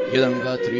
Jeden dva, tri.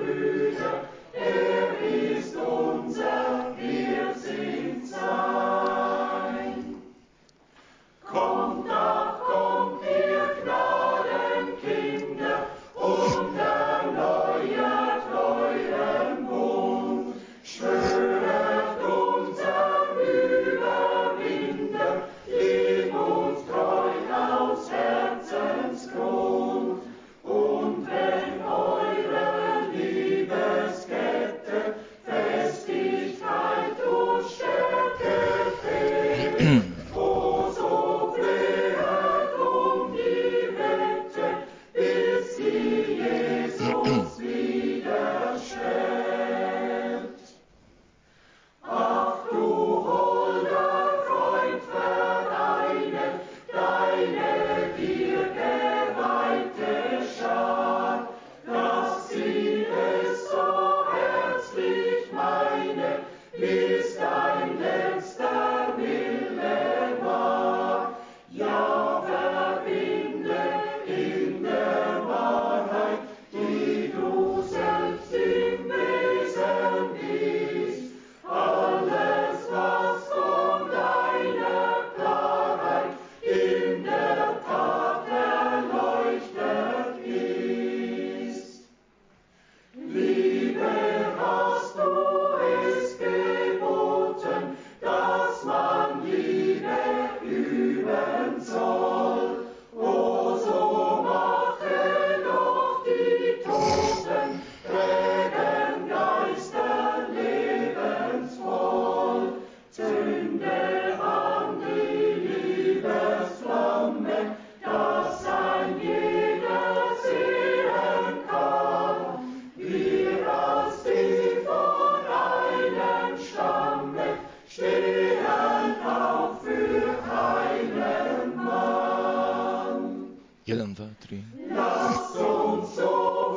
Jeden dva, tri. Lasst uns so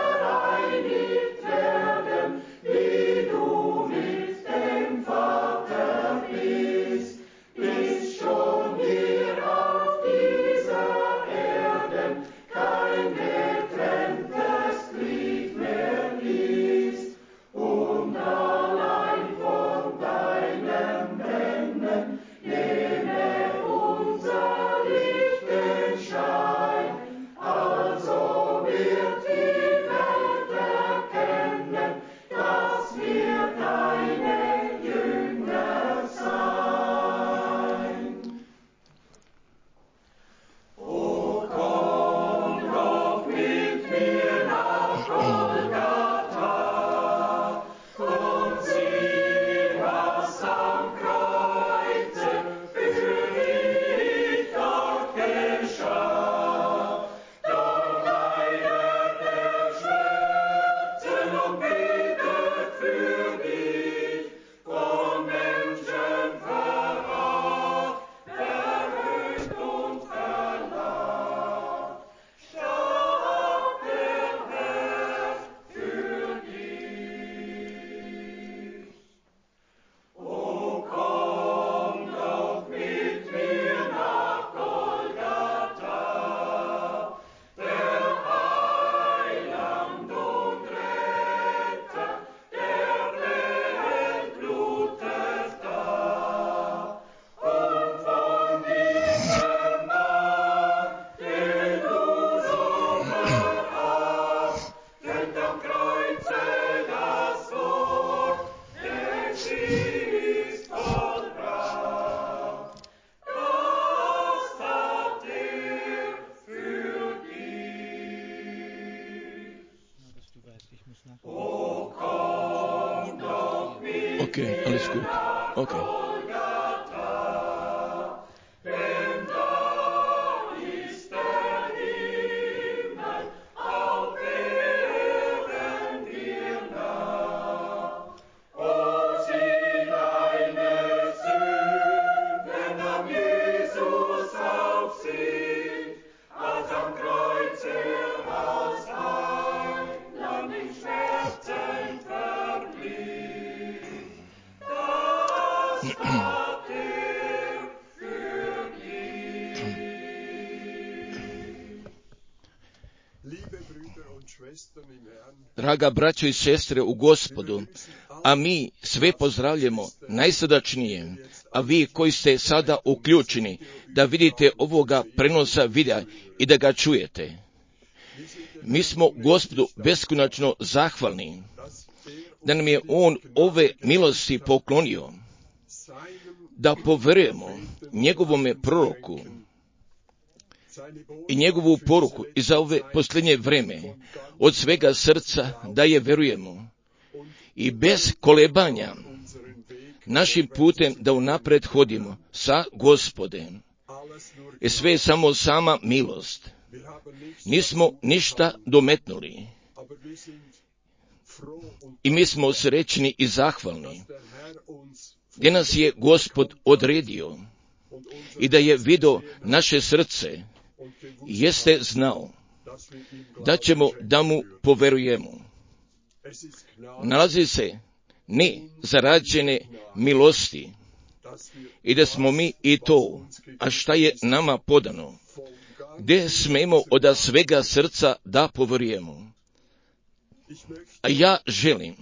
vereinigt werden, wie du mit dem Vater bist, bis schon hier auf dieser Erde kein getrenntes Glied mehr ist und allein von deinem Brennen nehme unser Lichtenschein. Also wird die Welt erkennen, dass wir deine Jünger sein. O komm doch mit mir nach Golgatha und sieh, was am Kreuze für dich dort geschah. Dort leidet der Schmerzen und betet für dich, von Menschen verracht, verhöhnt und verlacht. Starb der Herr für dich. O komm doch mit mir nach Golgatha, der Heiland und Retter, der Welt blutet da. Und von diesem Mann, den du so veracht, tönt am Kreuze das Wort, es ist vollbracht. Das tat er für dich. O komm doch mit Okay, alles gut. Okay. Golgatha, denn da ist der Himmel auf Erden dir nah. O sieh deine Sünden an Jesus auf sich, als am Kreuz als Heiland in Schmerzen verblieb. Das Draga braćo i sestre u Gospodu, a mi sve pozdravljamo najsrdačnije, a vi koji ste sada uključeni da vidite ovoga prenosa videa i da ga čujete. Mi smo Gospodu beskonačno zahvalni da nam je On ove milosti poklonio, da poverujemo njegovome proroku i njegovu poruku i za ove posljednje vreme od svega srca da je verujemo i bez kolebanja našim putem da unapred hodimo sa Gospodem. I sve je samo sama milost. Nismo ništa dometnuli. I mi smo srećni i zahvalni gdje nas je Gospod odredio i da je vidio naše srce, jeste znao da ćemo da mu poverujemo. Nalazi se nezarađene milosti i da smo mi i to, a šta je nama podano, gdje smemo od svega srca da poverujemo. A ja želim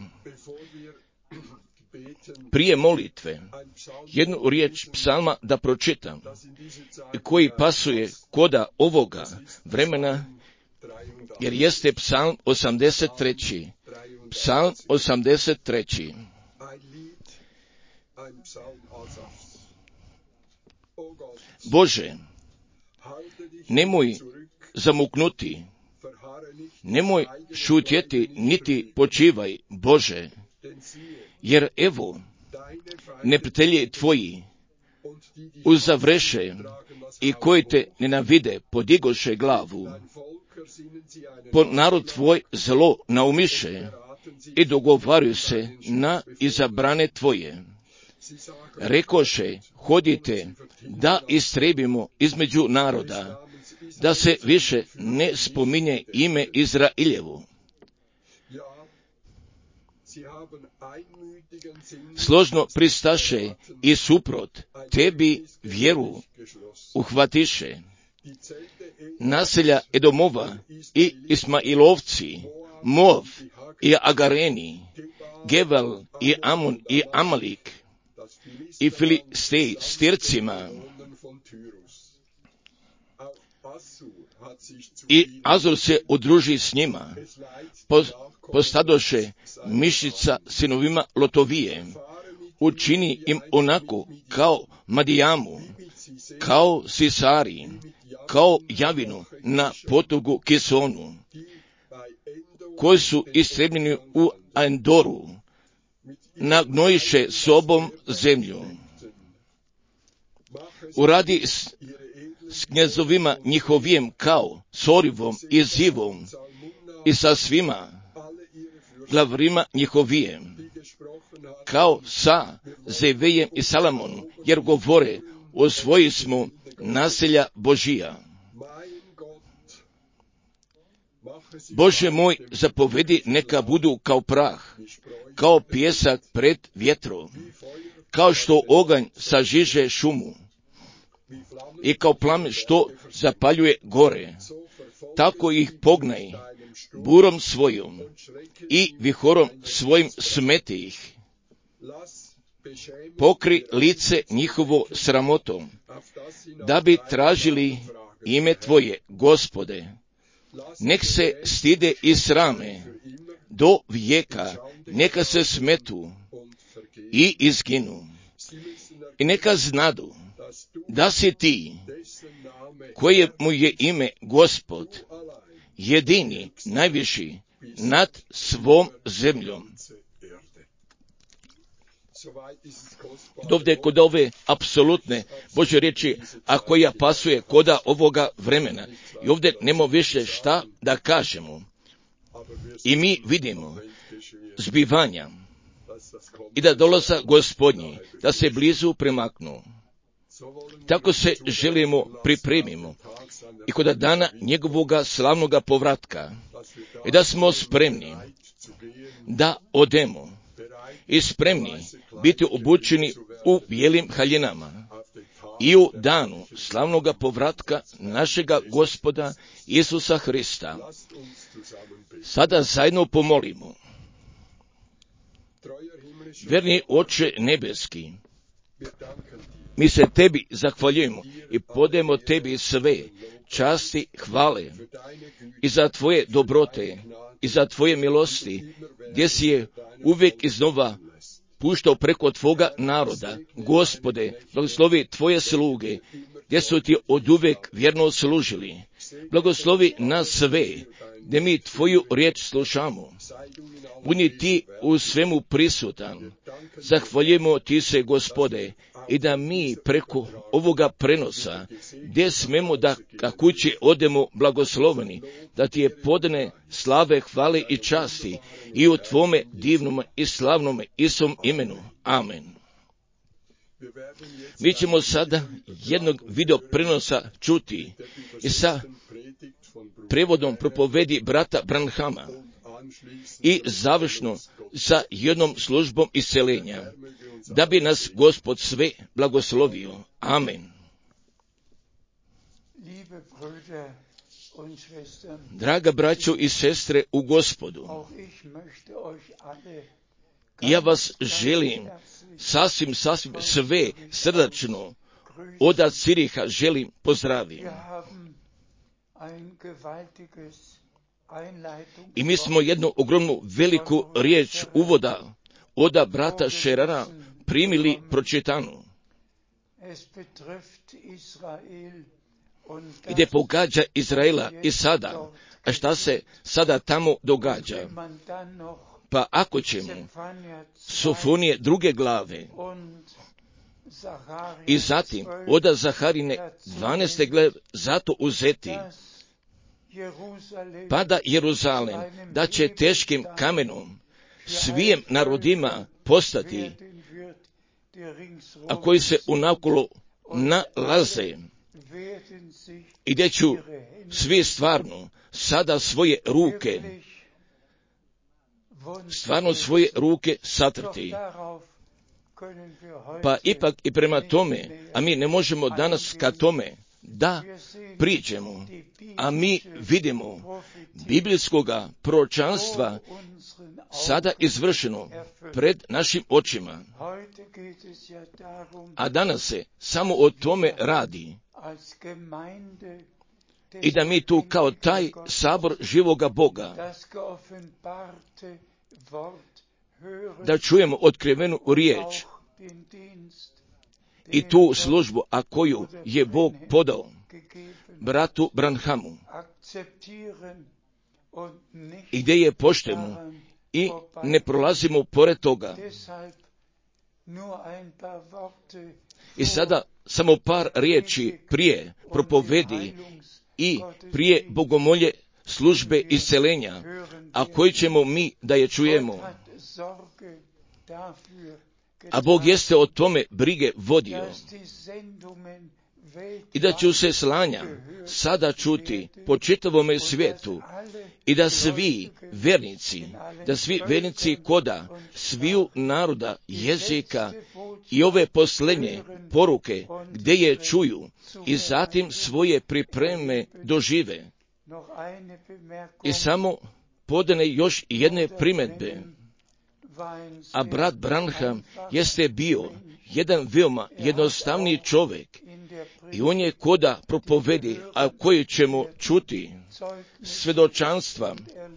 prije molitve jednu riječ psalma da pročitam, koji pasuje koda ovoga vremena, jer jeste psalm 83. Psalm 83. Bože, nemoj zamuknuti, nemoj šutjeti, niti počivaj, Bože, jer evo, neprijatelji tvoji uzavreše i koji te nenavide podigoše glavu. Po narod tvoj zlo naumiše i dogovaraju se na izabrane tvoje. Rekoše, hodite da istrebimo između naroda, da se više ne spominje ime Izrailjevo. Složno pristaše i suprot tebi vjeru uhvatiše. Naselja Edomova i Ismailovci, Moav i Agareni, Gebal i Amon i Amalik i Filistej s Tircima i Azor se udruži s njima, postadoše mišica sinovima Lotovije, učini im onako kao Madijamu, kao Sisari, kao Javinu na potogu Kisonu, koji su istrebljeni u Endoru, nagnojiše sobom zemlju. Uradi s knjezovima njihovijem kao Sorivom i Zivom i sa svima glavrima njihovijem, kao sa Zevejem i Salamonom, jer govore, osvoji smo naselja Božija. Bože moj, zapovedi neka budu kao prah, kao pijesak pred vjetrom, kao što oganj sažiže šumu i kao plamen što zapaljuje gore, tako ih pognaj burom svojom i vihorom svojim smeti ih. Pokri lice njihovo sramotom, da bi tražili ime Tvoje, Gospode. Nek se stide i srame do vijeka, neka se smetu i izginu. I neka znadu da si ti, koje mu je ime Gospod, jedini, najviši nad svom zemljom. Dovde kod ove apsolutne Božje riječi, a koja pasuje koda ovoga vremena. I ovdje nema više šta da kažemo. I mi vidimo zbivanja i da dolaza Gospodnji, da se blizu premaknu. Tako se želimo pripremimo i kod dana njegovoga slavnoga povratka i da smo spremni da odemo i spremni biti obučeni u bijelim haljinama i u danu slavnoga povratka našega Gospoda Isusa Hrista. Sada zajedno pomolimo. Verni Oče nebeski, mi se Tebi zahvaljujemo i podajemo Tebi sve časti, hvale i za Tvoje dobrote i za Tvoje milosti, gdje si je uvijek iznova puštao preko Tvoga naroda. Gospode, blagoslovi Tvoje sluge, gdje su Ti oduvijek vjerno služili. Blagoslovi nas sve, gdje mi Tvoju riječ slušamo. Budi Ti u svemu prisutan. Zahvaljujemo Ti se, Gospode, i da mi preko ovoga prenosa, gdje smemo da ka kući odemo blagosloveni, da Ti je podane slave, hvale i časti i u Tvome divnom i slavnom Isom imenu. Amen. Mi ćemo sada jednog video prenosa čuti i sa prevodom propovedi brata Branhama i završno sa jednom službom isceljenja, da bi nas Gospod sve blagoslovio. Amen. Draga braćo i sestre u Gospodu, ja vas želim sasvim sve srdačno od Ciriha želim pozdraviti. I mi smo jednu ogromnu veliku riječ uvoda od brata Šerara primili pročitanu, gdje pogađa Izraela i sada, a šta se sada tamo događa. Pa ako ćemo Sofonije 2. glave i zatim od Zaharine 12. glave zato uzeti, pa da Jeruzalem, da će teškim kamenom svijem narodima postati, a koji se unakolo nalaze, i gdje ću svi stvarno sada svoje ruke satrti. Pa ipak i prema tome, a mi ne možemo danas ka tome da priđemo, a mi vidimo biblijskoga proročanstva sada izvršeno pred našim očima. A danas se samo o tome radi. I da mi tu kao taj sabor živoga Boga, da čujemo otkrivenu riječ i tu službu, a koju je Bog podao bratu Branhamu, i gdje je poštujemo i ne prolazimo pored toga. I sada samo par riječi prije propovedi i prije bogomolje službe isceljenja, a koji ćemo mi da je čujemo. A Bog jeste o tome brige vodio. I da će se slanja sada čuti po čitavome svijetu i da svi vernici koda sviju naroda, jezika i ove posljednje poruke gdje je čuju i zatim svoje pripreme dožive. I samo podane još jedne primjedbe. A brat Branham jeste bio jedan veoma jednostavni čovjek i on je koda propovedi, a koji ćemo čuti svedočanstva,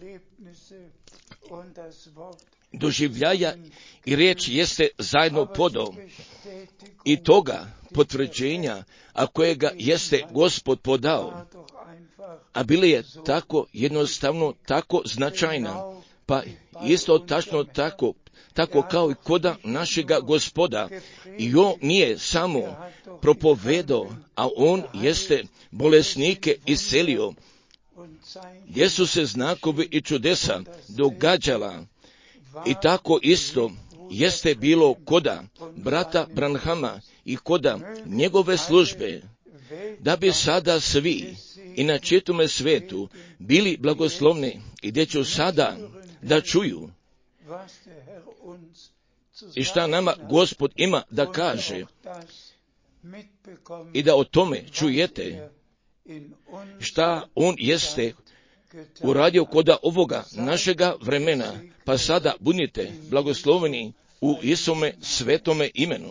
doživljaja i riječ jeste zajedno podao i toga potvrđenja, a kojega jeste Gospod podao, a bile je tako jednostavno, tako značajna, pa isto tačno tako kao i koda našega Gospoda. I on nije samo propovedao, a on jeste bolesnike iscelio, gdje su se znakovi i čudesa događala. I tako isto jeste bilo koda brata Branhama i koda njegove službe, da bi sada svi i na čitome svetu bili blagoslovni i gdje ću sada da čuju i šta nama Gospod ima da kaže. i da o tome čujete šta on jeste uradio koda ovoga našega vremena, pa sada budite blagosloveni u Isome svetome imenu.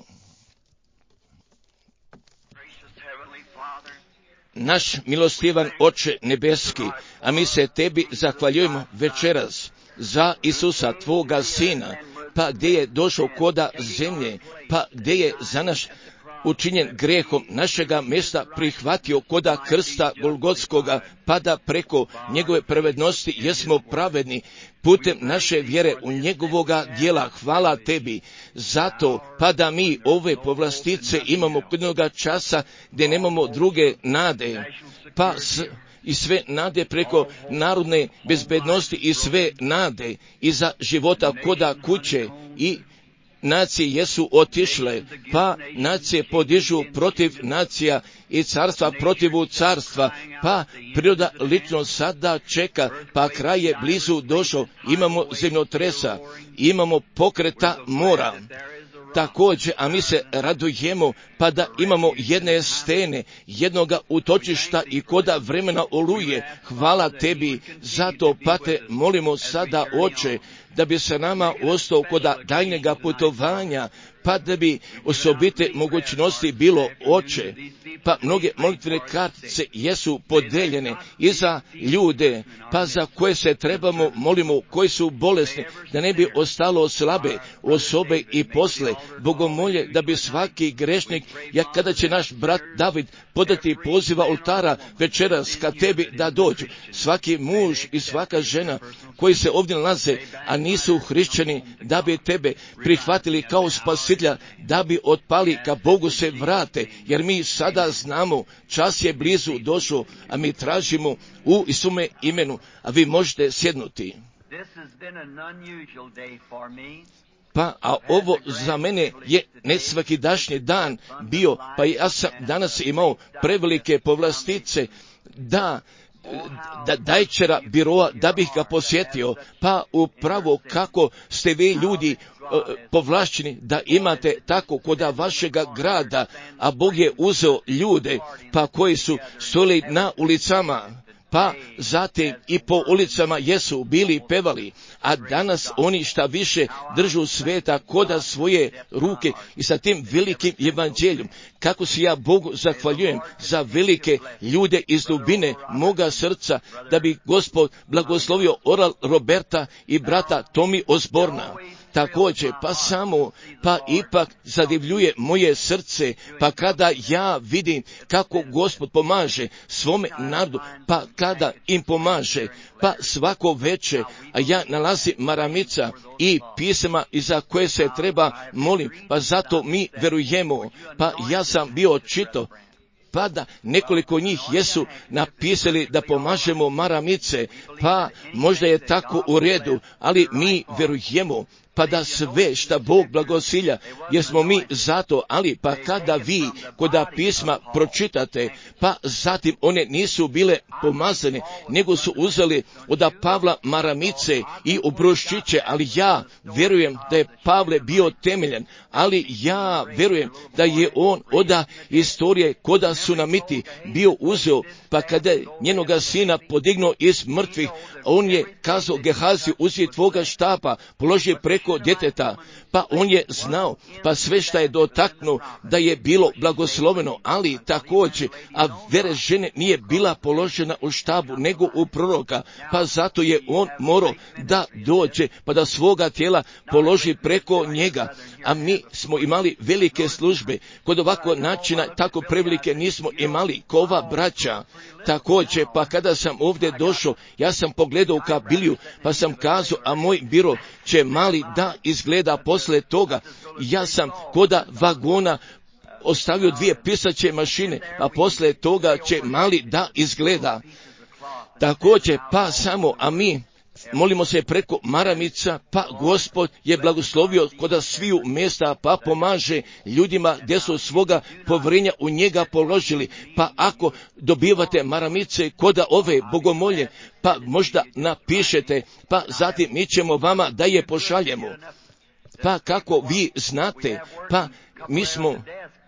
Naš milostivan Oče nebeski, a mi se tebi zahvaljujemo večeras za Isusa, tvoga Sina, pa gdje je došao koda zemlje, pa gdje je za naš učinjen grehom našega mjesta prihvatio koda krsta Golgotskoga, pa da preko njegove pravednosti jesmo pravedni putem naše vjere u njegovoga djela. Hvala tebi zato, pa da mi ove povlastice imamo jednoga časa gdje nemamo druge nade, pa i sve nade preko narodne bezbednosti i sve nade iza života koda kuće i nacije jesu otišle, pa nacije podižu protiv nacija i carstva protivu carstva, pa priroda lično sada čeka, pa kraj je blizu došao, imamo zemljotresa, imamo pokreta mora. Također, a mi se radujemo, pa da imamo jedne stene, jednoga utočišta i koda vremena oluje. Hvala tebi, zato pa te molimo sada, Oče, da bi se nama ostao koda daljnjega putovanja, pa da bi osobite mogućnosti bilo, Oče, pa mnoge molitvene kartice jesu podeljene i za ljude, pa za koje se trebamo molimo, koji su bolesni, da ne bi ostalo slabe osobe i posle. Bogomolje da bi svaki grešnik, jak kada će naš brat David podati poziva oltara večeras ka tebi da dođu, svaki muž i svaka žena koji se ovdje nalaze, a nisu hrišćani, da bi tebe prihvatili kao spasitelja, da bi otpali ka Bogu se vrate, jer mi sada znamo, čas je blizu došao, a mi tražimo u Isume imenu, a vi možete sjednuti. Pa, a ovo za mene je nesvakidašnji dan bio, pa ja sam danas imao prevelike povlastice da dajčera biroa, da bih ga posjetio, pa upravo kako ste vi ljudi povlašćeni da imate tako koda vašega grada, a Bog je uzeo ljude, pa koji su stoli na ulicama, pa zatim i po ulicama jesu bili pevali, a danas oni šta više držu sveta koda svoje ruke i sa tim velikim evanđeljom. Kako se ja Bogu zahvaljujem za velike ljude iz dubine moga srca, da bi Gospod blagoslovio Oral Roberta i brata Tomi Osborna. Također, pa ipak zadivljuje moje srce, pa kada ja vidim kako Gospod pomaže svome narodu, pa kada im pomaže, pa svako veče, a ja nalazim maramica i pisama iza koje se treba molim, pa zato mi verujemo, pa ja sam bio čito, pa da nekoliko njih jesu napisali da pomažemo maramice, pa možda je tako u redu, ali mi verujemo, pa da sve šta Bog blagosilja, jer smo mi zato, ali pa kada vi koda pisma pročitate, pa zatim one nisu bile pomazane, nego su uzeli od Pavla maramice i obruščiće, ali ja verujem da je Pavle bio temeljan, ali ja verujem da je on od istorije koda Sunamiti bio uzeo, pa kada je njenoga sina podignuo iz mrtvih, on je kazao Gehazi, uzmi tvoga štapa, položi preko djeteta, pa on je znao, pa sve šta je dotaknuo da je bilo blagosloveno, ali također, a vere žene nije bila položena u štabu, nego u proroka, pa zato je on morao da dođe, pa da svoga tijela položi preko njega, a mi smo imali velike službe, kod ovakvog načina tako prevelike nismo imali ko ova braća. Također, pa kada sam ovdje došao, ja sam pogledao ka Biliju, pa sam kazao, a moj biro će mali da izgleda posle toga. Ja sam koda vagona ostavio 2 pisaće mašine, a posle toga će mali da izgleda. Također, pa a mi molimo se preko maramica, pa Gospod je blagoslovio koda sviju mjesta, pa pomaže ljudima gdje su svoga povjerenja u njega položili. Pa ako dobivate maramice koda ove bogomolje, pa možda napišete, pa zatim mi ćemo vama da je pošaljemo. Pa kako vi znate, pa mi smo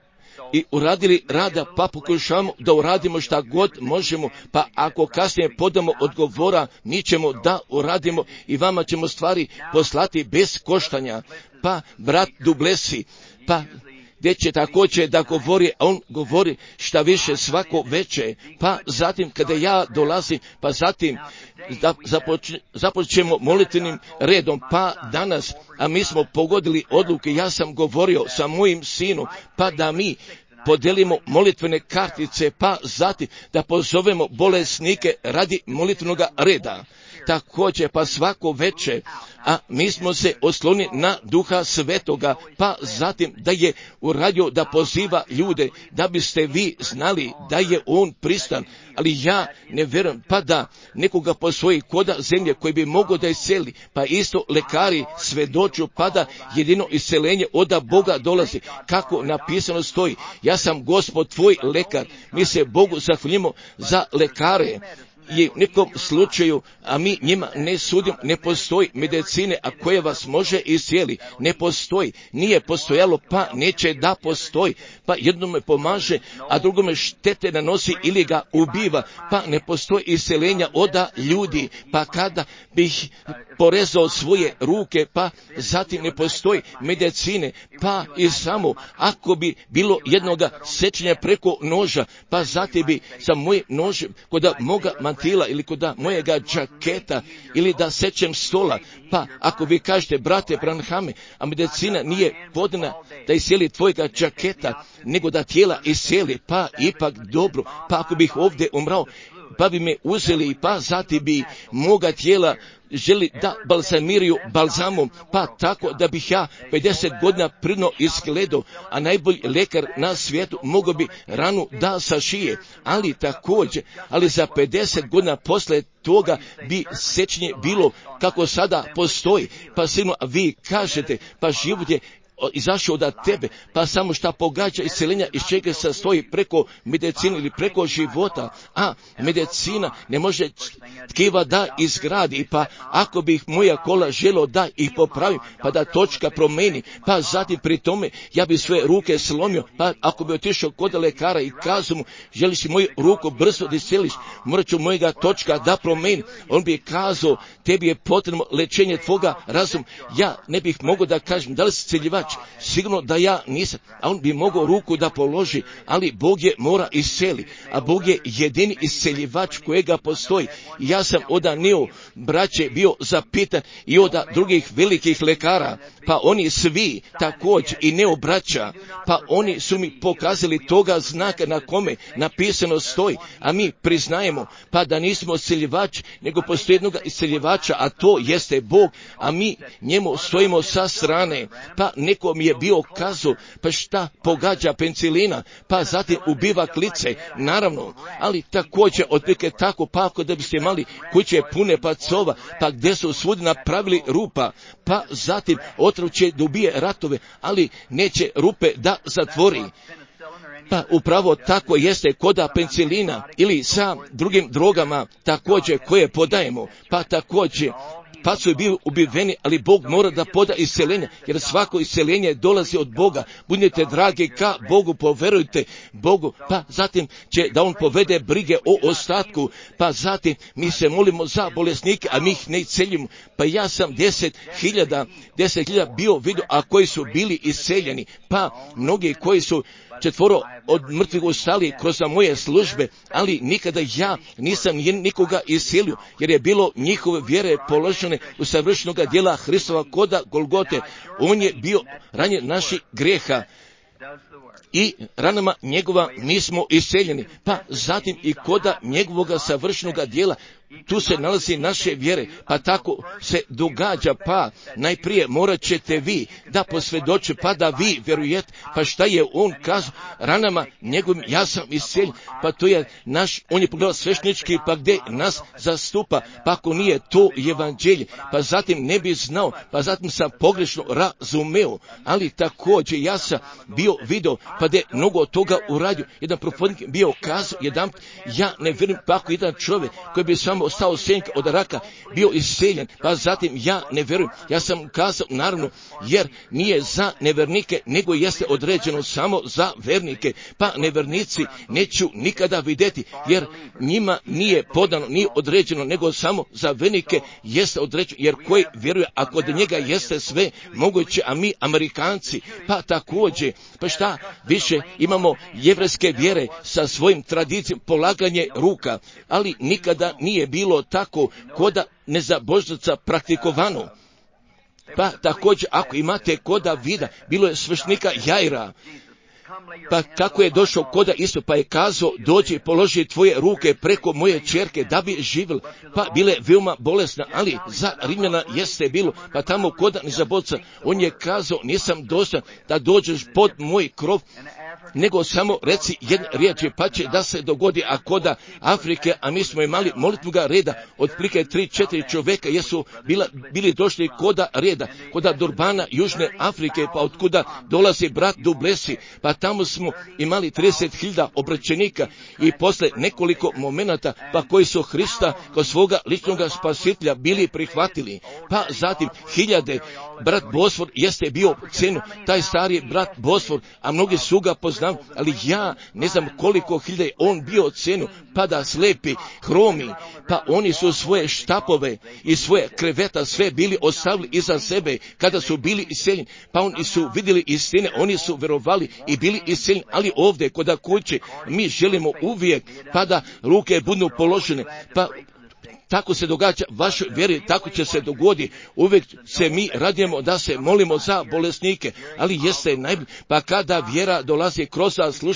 i uradili rada, pa pokušavamo da uradimo šta god možemo, pa ako kasnije podamo odgovora, mi ćemo da uradimo i vama ćemo stvari poslati bez koštanja. Pa brat Dublesi, pa gdje će također da govori, a on govori šta više svako veće, pa zatim kada ja dolazim, pa zatim da započnemo molitvenim redom, pa danas, a mi smo pogodili odluke, ja sam govorio sa mojim sinom, pa da mi podelimo molitvene kartice, pa zatim da pozovemo bolesnike radi molitvenog reda. Također, pa svako veče, a mi smo se oslonili na Duha Svetoga, pa zatim da je uradio da poziva ljude, da biste vi znali da je on pristan, ali ja ne vjerujem, pa da nekoga postoji koda zemlje koji bi mogao da isceli, pa isto lekari svedoču, pa da jedino iscelenje od Boga dolazi, kako napisano stoji, ja sam Gospod tvoj lekar, mi se Bogu zahvaljujemo za lekare. I u nekom slučaju, a mi njima ne sudimo, ne postoji medicine, a koja vas može iscijeli, ne postoji, nije postojalo, pa neće da postoji, pa jednome pomaže, a drugome štete nanosi ili ga ubiva, pa ne postoji isceljenja od ljudi, pa kada bih porezao svoje ruke, pa zatim ne postoji medicine, pa i samo ako bi bilo jednoga sečenja preko noža, pa zatim bi sa mojim nožem kod moga mantila ili kod mojega džaketa ili da sečem stola, pa ako vi kažete, brate Branhame, a medicina nije podana da iscijeli tvojega džaketa, nego da tijela iscijeli, pa ipak dobro, pa ako bih ovdje umrao, pa bi me uzeli, pa zatim bi moga tijela želi da balzamiraju balzamom, pa tako da bih ja 50 godina pridno izgledao, a najbolji lekar na svijetu mogao bi ranu da sašije, ali također, ali za 50 godina posle toga bi sečenje bilo kako sada postoji, pa sino vi kažete, pa život je izašao od tebe, pa samo šta pogađa isceljenja iz čega se stoji preko medicine ili preko života, a medicina ne može tkiva da izgradi, pa ako bih moja kola želo da ih popravim, pa da točka promeni, pa zatim pri tome ja bi sve ruke slomio, pa ako bi otišao kod lekara i kazao mu, želiš moju ruku brzo da isceliš, morat ću mojega točka da promeni, on bi kazao, tebi je potrebno lečenje tvoga razuma, ja ne bih mogao da kažem, da li si celjivač, sigurno da ja nisam, a on bi mogao ruku da položi, ali Bog je mora isceli, a Bog je jedini isceljivač kojega postoji. Ja sam od Neo braće bio zapitan i od drugih velikih lekara, pa oni svi također i Neo braća, pa oni su mi pokazali toga znaka na kome napisano stoji, a mi priznajemo pa da nismo isceljivač, nego postoji jednog isceljivača, a to jeste Bog, a mi njemu stojimo sa strane, pa neko mi je bio kazao, pa šta pogađa penicilina, pa zatim ubiva klice, naravno, ali također otprilike tako, pa ako da biste imali kuće pune pacova, pa gdje su svudi napravili rupa, pa zatim otrov će da ubije ratove, ali neće rupe da zatvori. Pa upravo tako jeste koda penicilina ili sa drugim drogama također koje podajemo, pa također pa su bili ubiveni, ali Bog mora da poda isceljenje, jer svako isceljenje dolazi od Boga. Budite dragi ka Bogu, poverujte Bogu, pa zatim će da on povede brige o ostatku, pa zatim mi se molimo za bolesnike, a mi ih ne isceljimo. Pa ja sam 10.000 bio vidio, a koji su bili isceljeni, pa mnogi koji su 4 od mrtvih ustali kroz moje službe, ali nikada ja nisam nikoga iscelio, jer je bilo njihove vjere položene u savršenoga djela Hristova koda Golgote. On je bio ranjen naših grijeha i ranama njegova mi smo isceljeni, pa zatim i koda njegovoga savršenoga djela tu se nalazi naše vjere, pa tako se događa, pa najprije morat ćete vi da posvjedoče, pa da vi vjerujete, pa šta je on kazao, ranama njegovim ja sam isceljen, pa to je naš, on je pogledao sveštenički, pa gdje nas zastupa, pa ako nije to evanđelje, pa zatim ne bi znao, pa zatim sam pogrešno razumeo, ali također ja sam bio bio video, pa da je mnogo toga uradio. Jedan propovjednik bio kazao jedan, ja ne vjerujem pa ako jedan čovjek koji bi samo ostao senka od raka bio isceljen, pa zatim ja ne vjerujem. Ja sam kazao naravno, jer nije za nevernike, nego jeste određeno samo za vernike, pa nevernici neću nikada vidjeti, jer njima nije podano, nije određeno, nego samo za vernike jeste određeno, jer koji vjeruje, a kod njega jeste sve moguće, a mi Amerikanci, pa također, pa šta više, imamo jevrejske vjere sa svojim tradicijom, polaganje ruka, ali nikada nije bilo tako koda nezabožnica praktikovano. Pa također, ako imate koda vida, bilo je sveštenika Jaira, pa kako je došao koda isto, pa je kazao, dođi i položi tvoje ruke preko moje ćerke da bi živjela, pa bile veoma bolesna, ali za Rimljana jeste bilo, pa tamo koda nezabožnica, on je kazao, nisam dostojan da dođeš pod moj krov, nego samo reci jedne riječi, pa će da se dogodi, a koda Afrike, a mi smo imali molitvoga reda, otprilike 3-4 čovjeka jesu bili došli koda reda, koda Durbana, Južne Afrike, pa otkuda dolazi brat Dublesi, pa tamo smo imali 30.000 obraćenika i posle nekoliko momenata, pa koji su Hrista kao svoga ličnog spasitelja bili prihvatili, pa zatim hiljade, brat Bosfor jeste bio cenu, taj stari brat Bosfor, a mnogi su ga poznali, ali ja ne znam koliko hiljada je on bio cenu, pa da slepi, hromi, pa oni su svoje štapove i svoje kreveta sve bili ostavili iza sebe kada su bili iseljeni, pa oni su vidjeli istine, oni su verovali i bili iseljeni, ali ovdje kod kuće mi želimo uvijek pa da ruke budu položene, pa tako se događa vašoj vjeri, tako će se dogoditi. Uvijek se mi radimo da se molimo za bolesnike, ali jeste najbolje. Pa kada vjera dolazi kroz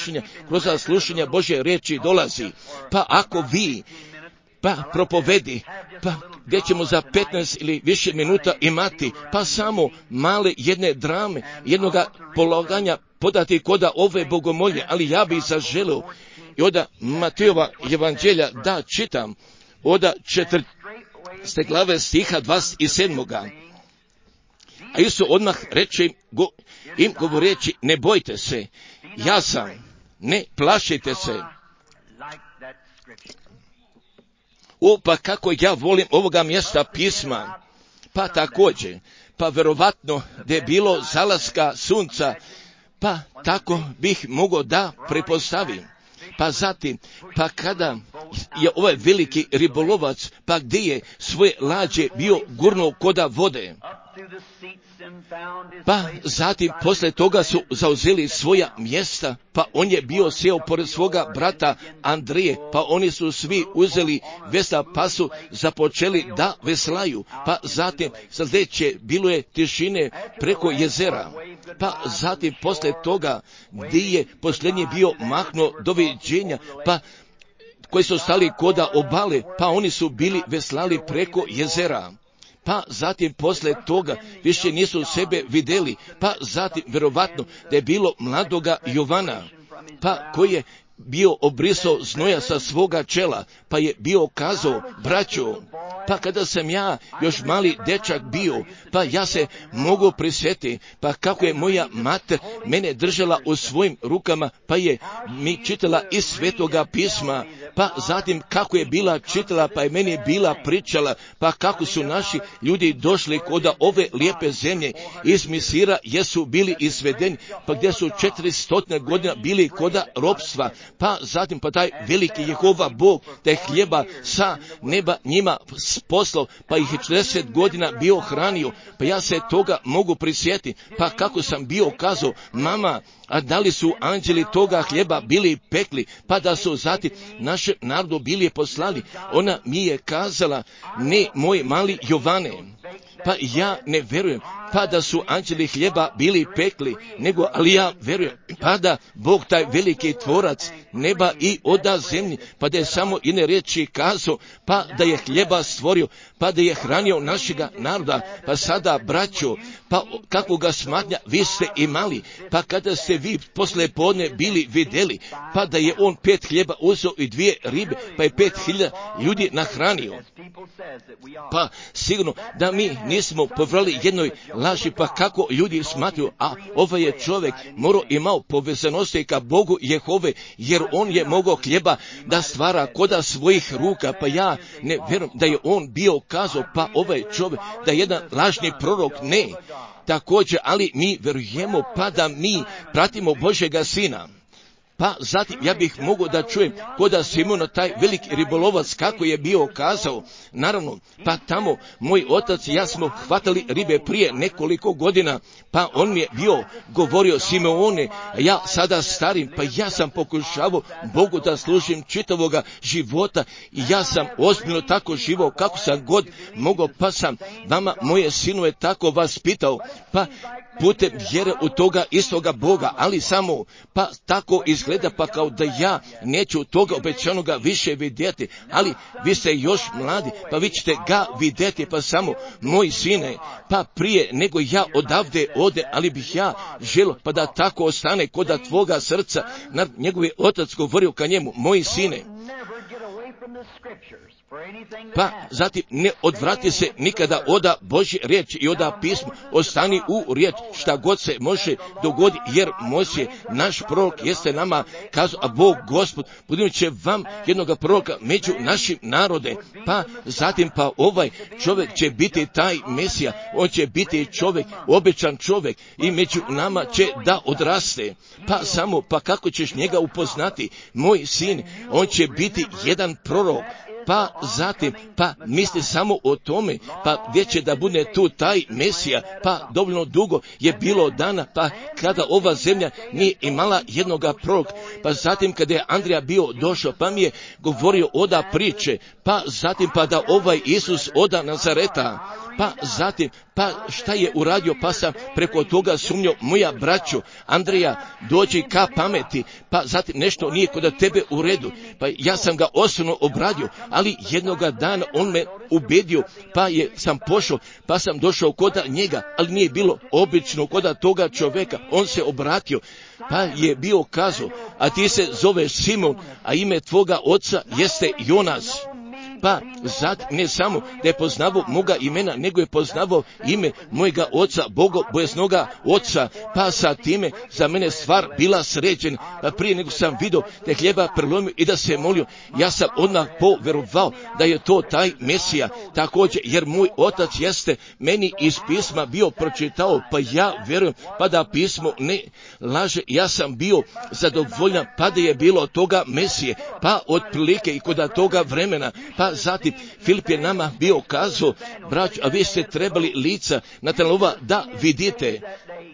slušanja Božje riječi dolazi. Pa ako vi, pa propovedi, pa gdje ćemo za 15 ili više minuta imati, pa samo male jedne drame, jednoga polaganja podati koda ove bogomolje, ali ja bih zaželio i od Matejova evanđelja da čitam, od 4. glave stiha 27. A Isus odmah reče im govoreći, ne bojte se, ja sam, ne plašite se. Pa kako ja volim ovoga mjesta pisma, pa također, pa verovatno da je bilo zalaska sunca, pa tako bih mogao da prepostavim. Pa zatim, pa kada je ovaj veliki ribolovac, pa gdje je svoje lađe bio gurnuo koda vode, pa zatim posle toga su zauzeli svoja mjesta, pa on je bio sjeo pored svoga brata Andrije, pa oni su svi uzeli vesla, pa su započeli da veslaju, pa zatim sljedeće bilo je tišine preko jezera, pa zatim posle toga gdje je posljednji bio mahnuo doviđenja, pa koji su stali koda obale, pa oni su bili veslali preko jezera. Pa zatim posle toga više nisu sebe vidjeli, pa zatim verovatno da je bilo mladoga Jovana, pa koji je bio obrisao znoja sa svoga čela, pa je bio kazao, braćo, pa kada sam ja još mali dečak bio, pa ja se mogu prisjetiti, pa kako je moja mater mene držala u svojim rukama, pa je mi čitala iz Svetoga pisma, pa zatim kako je bila čitala, pa je meni bila pričala, pa kako su naši ljudi došli koda ove lijepe zemlje iz Misira, jesu bili izvedeni, pa gdje su 400 godina bili koda ropstva, pa zatim pa taj veliki Jehova Bog da je hljeba sa neba njima poslao, pa ih je 40 godina bio hranio, pa ja se toga mogu prisjetiti, pa kako sam bio kazao, mama, a da li su anđeli toga hljeba bili pekli, pa da su zatim naše narodu bili poslali, ona mi je kazala, ne moj mali Jovane, pa ja ne vjerujem, pa da su anđeli hljeba bili pekli, nego, ali ja vjerujem, pa da Bog taj veliki tvorac neba i oda zemlji, pa da je samo jedne riječi kazao, pa da je hljeba stvorio, pa da je hranio našega naroda, pa sada, braćo, pa kako ga smatnja vi ste imali, pa kada ste vi posle podne bili vidjeli, pa da je on 5 hljeba uzeo i 2 ribe, pa je 5.000 ljudi nahranio. Pa sigurno da mi nismo povrali jednoj laži, pa kako ljudi smatruju, a ovaj je čovjek morao imao povezanosti ka Bogu Jehove, jer on je mogao hljeba da stvara koda svojih ruka, pa ja ne vjerujem da je on bio kazao, pa ovaj čovjek da je jedan lažni prorok, ne. Također, ali mi vjerujemo pa da mi pratimo Božjega Sina. Pa zatim ja bih mogao da čujem koda Simona, taj veliki ribolovac, kako je bio kazao, naravno, pa tamo moj otac i ja smo hvatali ribe prije nekoliko godina, pa on mi je bio govorio, Simeone, ja sada starim, pa ja sam pokušavao Bogu da služim čitavoga života i ja sam ozbiljno tako živao kako sam god mogao, pa sam vama, moje sinove, tako vas pitao, pa putem vjere u toga istoga Boga, ali samo pa tako izgleda, pa kao da ja neću toga obećanoga više vidjeti, ali vi ste još mladi, pa vi ćete ga vidjeti, pa samo moj sine, pa prije nego ja odavde ode, ali bih ja želio pa da tako ostane koda tvoga srca. Njegov je otac govorio ka njemu, moj sine, pa zatim ne odvrati se nikada oda Božje riječ i oda pismo, ostani u riječ šta god se može dogoditi, jer Mojsije, naš prorok, jeste nama kazao, a Bog Gospod podinut će vam jednoga proroka među našim narode, pa zatim pa ovaj čovjek će biti taj Mesija, on će biti čovjek, obećan čovjek i među nama će da odraste, pa samo pa kako ćeš njega upoznati, moj sin, on će biti jedan prorok. Pa zatim, pa misli samo o tome, pa gdje će da bude tu taj Mesija, pa dovoljno dugo je bilo dana, pa kada ova zemlja nije imala jednoga proroka, pa zatim kada je Andrija bio došao, pa mi je govorio oda priče, pa zatim pa da ovaj Isus oda Nazareta, pa zatim, pa šta je uradio, pa sam preko toga sumnjao, moja braćo, Andrija, dođi ka pameti, pa zatim nešto nije kod tebe u redu, pa ja sam ga osobno obradio, ali jednoga dana on me ubedio, pa sam pošao, pa sam došao koda njega, ali nije bilo obično koda toga čovjeka, on se obratio, pa je bio kazao, a ti se zoveš Simon, a ime tvoga oca jeste Jonas. Pa zat ne samo da je poznavao moga imena, nego je poznavao ime mojega oca, bogobojaznoga oca, pa sa time za mene stvar bila sređena, pa prije nego sam vidio da je hljeba prelomio i da se molio, ja sam odmah poverovao da je to taj Mesija, također, jer moj otac jeste meni iz pisma bio pročitao, pa ja vjerujem, pa da pismo ne laže, ja sam bio zadovoljan, pa da je bilo toga Mesije, pa otprilike i kod toga vremena, pa zatim Filip je nama bio kazao, braćo, a vi ste trebali lica Natanova da vidite.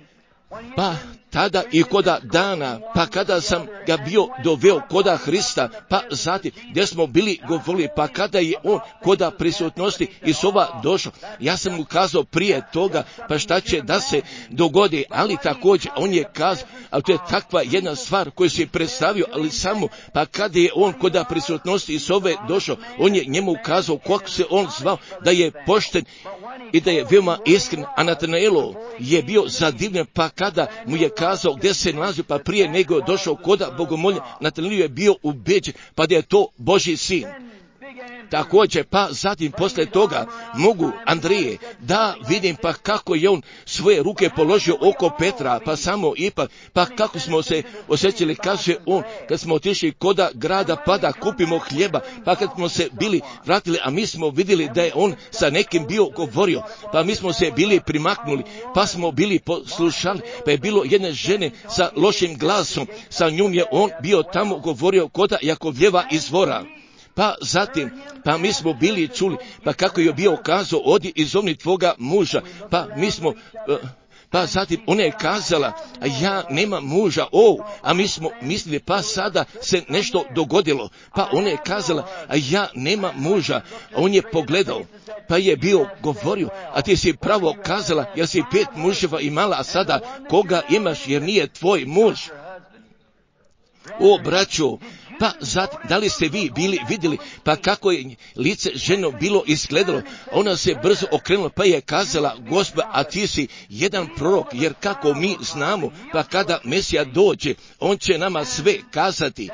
Pa tada i koda dana, pa kada sam ga bio doveo koda Hrista, pa zatim gdje smo bili govorili, pa kada je on koda prisutnosti Isova došao, ja sam mu kazao prije toga, pa šta će da se dogodi, ali također on je kazao, ali to je takva jedna stvar koju se je predstavio, ali samo, pa kada je on koda prisutnosti Isove došao, on je njemu kazao kako se on zvao, da je pošten i da je veoma iskren, a Natanaelo je bio zadivljen, pa kada mu je kazao gdje se nalazio, pa prije nego je došao koda bogomolja, Natanael je bio ubeđen, pa da je to Božji sin. Također, pa zatim posle toga mogu Andrije da vidim pa kako je on svoje ruke položio oko Petra, pa samo ipak, pa kako smo se osjećali, kaže on, kad smo otišli koda grada pa da kupimo hljeba, pa kad smo se bili vratili, a mi smo vidjeli da je on sa nekim bio govorio, pa mi smo se bili primaknuli, pa smo bili poslušali, pa je bilo jedne žene sa lošim glasom, sa njom je on bio tamo govorio koda Jakovljeva izvora. Pa zatim, pa mi smo bili čuli, pa kako je bio kazao, odi izovni tvoga muža, pa mi smo, pa zatim ona je kazala, a ja nemam muža, a mi smo mislili, pa sada se nešto dogodilo, pa ona je kazala, a ja nemam muža, a on je pogledao, pa je bio govorio, a ti si pravo kazala, jer si 5 muževa imala, a sada koga imaš, jer nije tvoj muž. O braćo, pa da li ste vi bili vidjeli, pa kako je lice ženo bilo izgledalo? Ona se brzo okrenula, pa je kazala: Gospod, a ti si jedan prorok, jer kako mi znamo, pa kada Mesija dođe, on će nama sve kazati.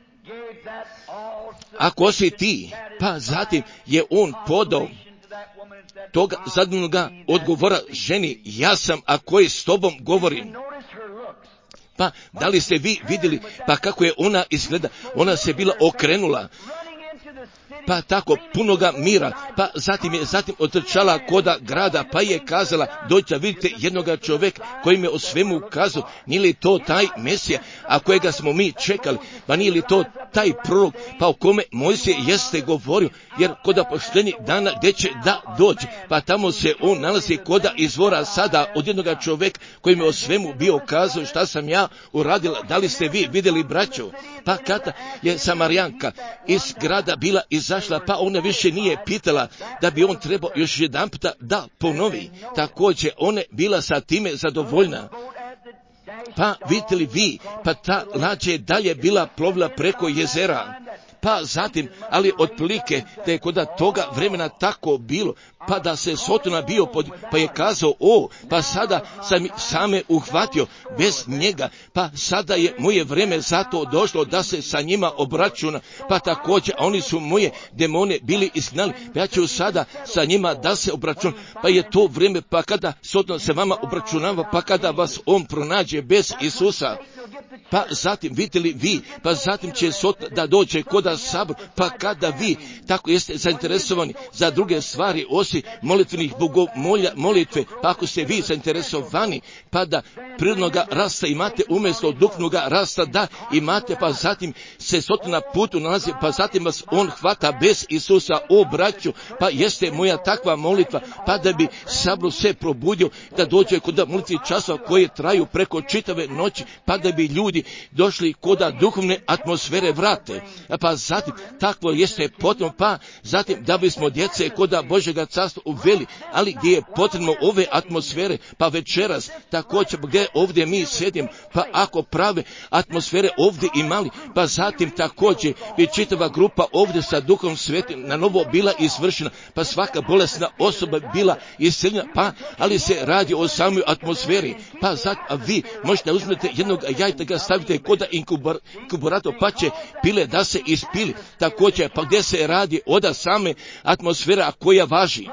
Ako si ti, pa zatim je on podao toga zadnjega odgovora ženi: ja sam, a koji s tobom govorim. Pa da li ste vi vidjeli, pa kako je ona izgleda? Ona se bila okrenula, pa tako punoga mira, pa zatim otrčala koda grada, pa je kazala: dođite, vidite jednoga čovjeka koji me o svemu ukazao. Nije li to taj Mesija, a kojega smo mi čekali? Pa nije li to taj prorok, pa o kome Mojsije jeste govorio? Jer koda poštenje dana gdje će da dođe, pa tamo se on nalazi koda izvora sada od jednoga čovjeka koji me o svemu bio kazao šta sam ja uradila. Da li ste vi vidjeli, braćo? Pa kada je Samarijanka iz grada bila izašla, pa ona više nije pitala da bi on trebao još jedan puta da ponovi. Također ona bila sa time zadovoljna. Pa vidite li vi, pa ta lađa je dalje bila plovila preko jezera. Pa zatim, ali otprilike da je kod toga vremena tako bilo, pa da se Sotona bio pa je kazao: pa sada sam same uhvatio bez njega, pa sada je moje vreme zato došlo da se sa njima obračuna, pa također oni su moje demone bili izgnali, pa ja ću sada sa njima da se obračunam, pa je to vrijeme, pa kada Sotona se vama obračunava, pa kada vas on pronađe bez Isusa. Pa zatim, vidite li vi, pa zatim će Sotona da dođe koda sabor, pa kada vi tako jeste zainteresovani za druge stvari osim molitvenih molitve, pa ako ste vi zainteresovani, pa da prirodnoga rasta imate umjesto duhovnoga rasta da imate, pa zatim se Sotona putu nalazi, pa zatim vas on hvata bez Isusa. O braću, pa jeste moja takva molitva, pa da bi sabor se probudio, da dođe kod molitvi časova koje traju preko čitave noći, pa da bi ljudi došli koda duhovne atmosfere vrate. Pa zatim takvo jeste potrebno, pa zatim da bismo djece koda Božjega carstva uveli, ali gdje je potrebno ove atmosfere, pa večeras također gdje ovdje mi sjedimo, pa ako prave atmosfere ovdje imali, pa zatim također bi čitava grupa ovdje sa Duhom Svetim na novo bila izvršena, pa svaka bolesna osoba bila isceljena, pa ali se radi o samoj atmosferi, pa zatim, a vi možete uzmete jednog jajta, ga stavite koda inkuburator, pa će pile da se ispili, također pa gdje se radi oda same atmosfera koja važi.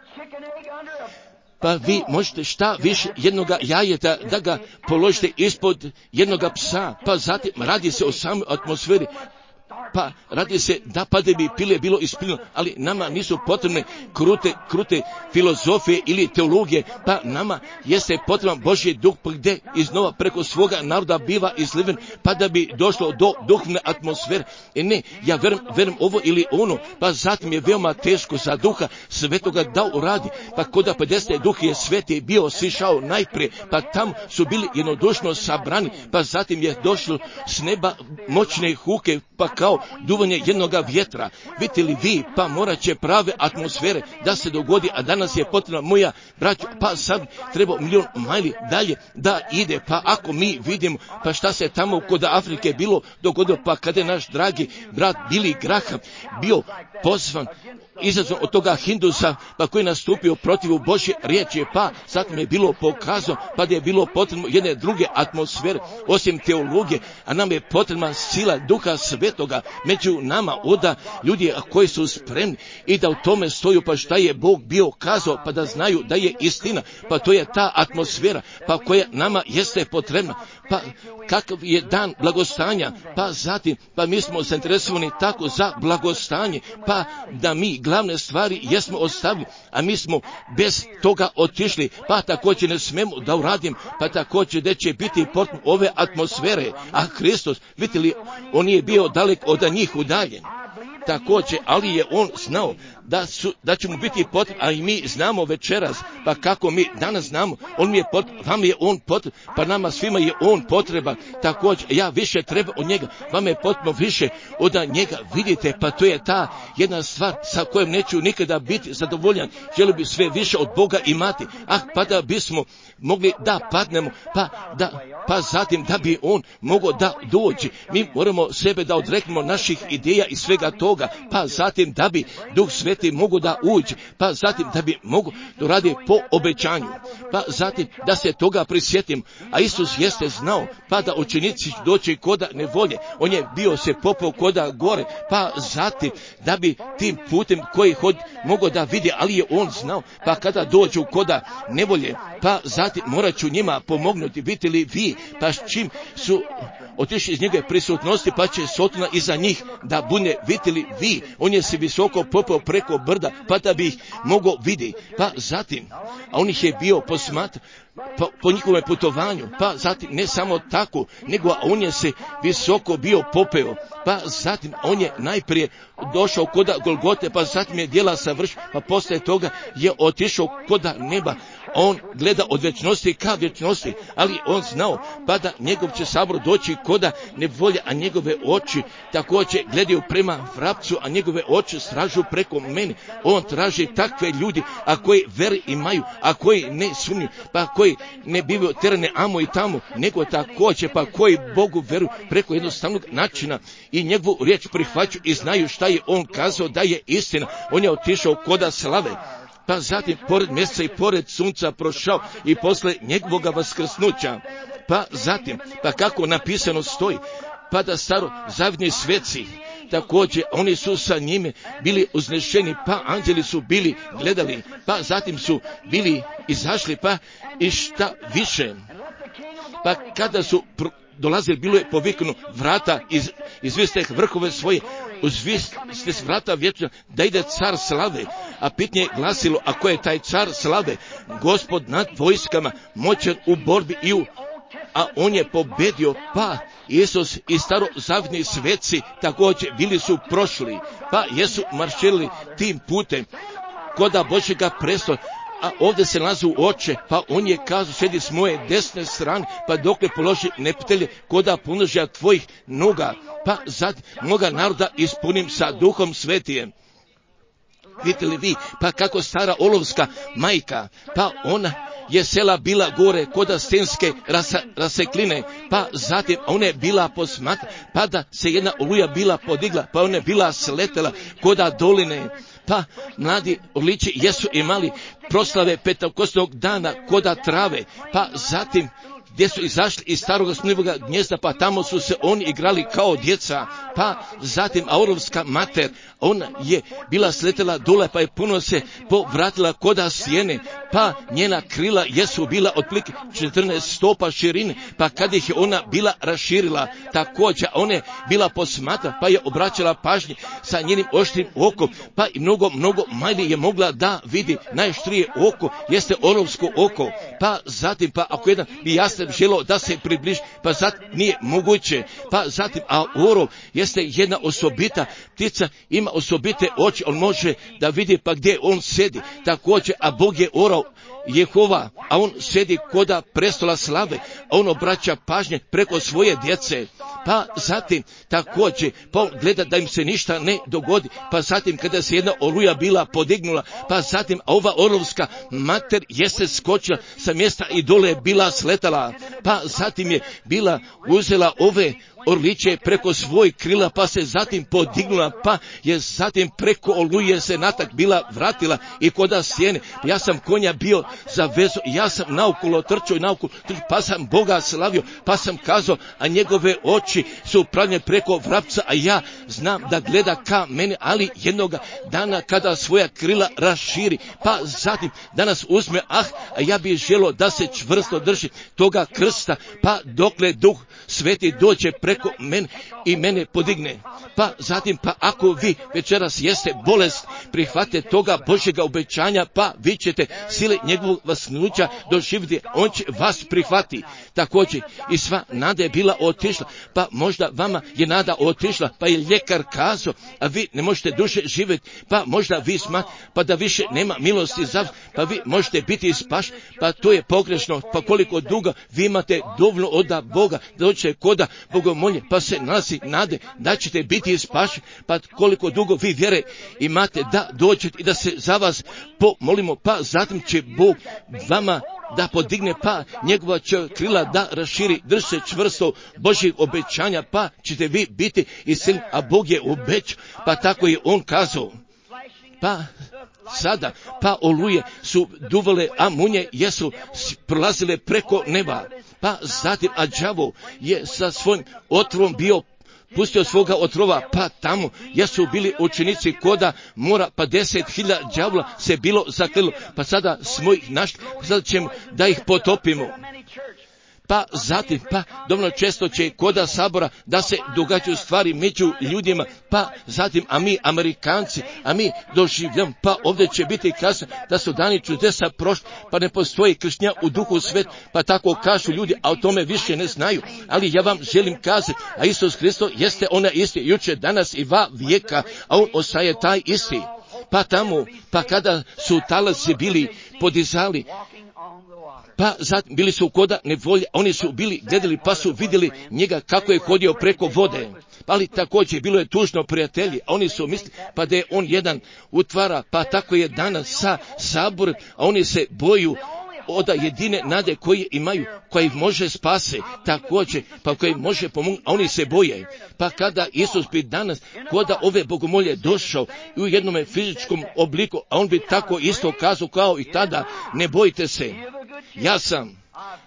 Pa vi možete šta više jednoga jajeta da ga položite ispod jednoga psa, pa zatim radi se o samoj atmosferi. Pa radi se da pa da bi pile bilo ispiljeno, ali nama nisu potrebne krute filozofije ili teologije, pa nama jeste potreban Božji duh gdje iznova preko svoga naroda biva izliven, pa da bi došlo do duhovne atmosfere. Ne, ja verujem ovo ili ono, pa zatim je veoma teško za Duha Svetoga da uradi, pa koda 50 Duh je Sveti bio sišao najprije, pa tam su bili jednodušno sabrani, pa zatim je došlo s neba moćne huke, pa kao duvanje jednoga vjetra. Vidite li vi, pa morat će prave atmosfere da se dogodi, a danas je potrebna moja braćo, pa sad treba 1.000.000 majli dalje da ide, pa ako mi vidimo, pa šta se tamo kod Afrike bilo dogodilo, pa kada je naš dragi brat Billy Graham bio pozvan, izazvan od toga Hindusa, pa koji je nastupio protiv Božje riječi, pa zatim je bilo pokazano, pa da je bilo potrebno jedne druge atmosfere, osim teologije, a nam je potrebna sila Duha Svetoga među nama, oda ljudi koji su spremni i da u tome stoju, pa šta je Bog bio kazao, pa da znaju da je istina, pa to je ta atmosfera, pa koja nama jeste potrebna, pa kakav je dan blagostanja, pa zatim, pa mi smo zainteresovani tako za blagostanje, pa da mi glavne stvari jesmo ostavili, a mi smo bez toga otišli, pa također ne smemo da uradim, pa također gdje će biti potrebno ove atmosfere, a Hristos, vidite li, on je bio dalek od njih udaljen. Također, ali je on znao da će mu biti potreban, a i mi znamo večeras, pa kako mi danas znamo, vama je on potreban, pa nama svima je on potreban, također ja više treba od njega, vama je potrebno više od njega, vidite, pa to je ta jedna stvar sa kojom neću nikada biti zadovoljan, želio bi sve više od Boga imati, pa da bismo mogli da padnemo, pa zatim da bi on mogao da dođe, mi moramo sebe da odreknemo naših ideja i svega toga, pa zatim da bi Duh Sveti mogu da uđe, pa zatim da bi mogu da radi po obećanju, pa zatim da se toga prisjetim, a Isus jeste znao, pa da učenici doći koda nevolje, on je bio se popao koda gore, pa zatim da bi tim putem koji mogu da vidi, ali je on znao, pa kada dođu koda nevolje, pa zatim morat ću njima pomognuti, vidite li vi, pa s čim su otišli iz njegove prisutnosti, pa će Sotona iza njih da bude, vidite li vi, on je se visoko popao preko brda, pa da bi ih mogao vidi, pa zatim, a on ih je bio posmatran po njihovom putovanju, pa zatim ne samo tako, nego on je se visoko bio popeo, pa zatim on je najprije došao koda Golgote, pa zatim je djela savršio, pa poslije toga je otišao koda neba, on gleda od vječnosti ka vječnosti, ali on znao, pa da njegov će sabor doći koda nevolje, a njegove oči također gledaju prema vrapcu, a njegove oči stražu preko mene, on traži takve ljudi, a koji veri imaju, a koji ne sumnju, pa koji ne bivaju terane amo i tamo, nego također pa koji Bogu veruju preko jednostavnog načina i njegovu riječ prihvaću i znaju šta je on kazao da je istina, on je otišao koda slave, pa zatim pored mjeseca i pored sunca prošao i posle njegovoga vaskrsnuća, pa zatim, pa kako napisano stoji, pa da starozavidni sveci također oni su sa njime bili uznešeni, pa anđeli su bili gledali, pa zatim su bili izašli, pa i šta više, pa kada su dolazili, bilo je poviknuo vrata izviste vrhove svoje, uzviste vrata vječna da ide car slave, a pitanje je glasilo, a ko je taj car slave? Gospod nad vojskama, moćan u borbi a on je pobedio, pa Isus i starozavidni sveci također bili su prošli, pa jesu marširali tim putem koda Božjega prestola, a ovdje se nalazi u oče, pa on je kazao, sjedi s moje desne strane, pa dokle položi nepitelje koda punožja tvojih noga, pa zad moga naroda ispunim sa Duhom Svetijem. Vidite li vi, pa kako stara olovska majka, pa ona je sela bila gore koda stenske rasekline, pa zatim ona je bila posmatra, pa da se jedna oluja bila podigla, pa ona je bila sletela koda doline, pa mladi orlići jesu imali proslave Pentekostnog dana koda trave, pa zatim gdje su izašli iz starog smljivoga gnjezda, pa tamo su se oni igrali kao djeca, pa zatim Aurovska mater, ona je bila sletela dole, pa je puno se povratila koda sjene, pa njena krila jesu bila otprilike 14 stopa širine, pa kad ih je ona bila raširila, također ona je bila posmatra, pa je obraćala pažnje sa njenim oštrim okom, pa i mnogo manje je mogla da vidi. Najštrije oko jeste orovsko oko, pa zatim, pa ako jedan bi jasno želio da se približi, pa zatim nije moguće, pa zatim, a orov jeste jedna osobita ptica, ima osobite oči, on može da vidi pa gdje on sedi, također, a Bog je orao Jehova, a on sedi koda prestola slave, a on obraća pažnje preko svoje djece, pa zatim također pa gleda da im se ništa ne dogodi, pa zatim kada se jedna oluja bila podignula, pa zatim ova orovska mater jeste skočila sa mjesta i dole je bila sletala, pa zatim je bila uzela ove orliće preko svoj krila, pa se zatim podignula, pa je zatim preko oluje se natak bila vratila i koda sjene. Ja sam konja bio za vezu, ja sam naokolo trčao, pa sam Boga slavio, pa sam kazao, a njegove oči su pravljene preko vrapca, a ja znam da gleda ka mene, ali jednoga dana kada svoja krila raširi, pa zatim danas uzme, a ja bih želio da se čvrsto drži toga krsta, pa dokle Duh Sveti dođe preko mene i mene podigne. Pa zatim, pa ako vi večeras jeste bolest, prihvate toga Božjega obećanja, pa vi ćete sile njegovog vasnuća doživjeti, on će vas prihvati. Također i sva nada je bila otišla, pa možda vama je nada otišla, pa je ljekar kazao, a vi ne možete duže živjeti, pa možda vi pa da više nema milosti za vas, pa vi možete biti spašeni, pa to je pogrešno, pa koliko dugo vi imate dovoljno od Boga, da dođete koda bogomolje, pa se nalazi nade da ćete biti spašeni, pa koliko dugo vi vjere imate da dođete i da se za vas pomolimo, pa zatim će Bog vama da podigne, pa njegova će krila da raširi, drži se čvrsto Božjih obećanja, pa ćete vi biti iscijeljeni, a Bog je obećao, pa tako je on kazao. Pa sada, pa oluje su duvale, a munje jesu prolazile preko neba, pa zatim, a đavo je sa svojim otrovom bio pustio svoga otrova, pa tamo jesu bili učenici koda mora, pa 10.000 đavola se bilo zaklilo, pa sada smo ih našli, pa sada ćemo da ih potopimo. Pa zatim, pa dovoljno često će koda sabora da se događaju stvari među ljudima, pa zatim, a mi Amerikanci, a mi doživljamo, pa ovdje će biti kasno da su dani čudesa prošli, pa ne postoji kršnja u duhu svet, pa tako kažu ljudi, a o tome više ne znaju, ali ja vam želim kazati, a Isus Hristos jeste ona isti, jučer, danas i va vijeka, a on ostaje taj isti. Pa tamo, pa kada su talasi bili podizali, pa zatim bili su koda nevolje, oni su bili gledali, pa su vidjeli njega kako je hodio preko vode. Ali također bilo je tužno, prijatelji, a oni su mislili pa da je on jedan utvara, pa tako je danas sa saborom, a oni se boju od jedine nade koje imaju, koja ih može spase, također, pa koji može pomoći, a oni se boje. Pa kada Isus bi danas koda ove bogomolje došao i u jednom fizičkom obliku, a on bi tako isto kazao kao i tada, ne bojte se, ja sam.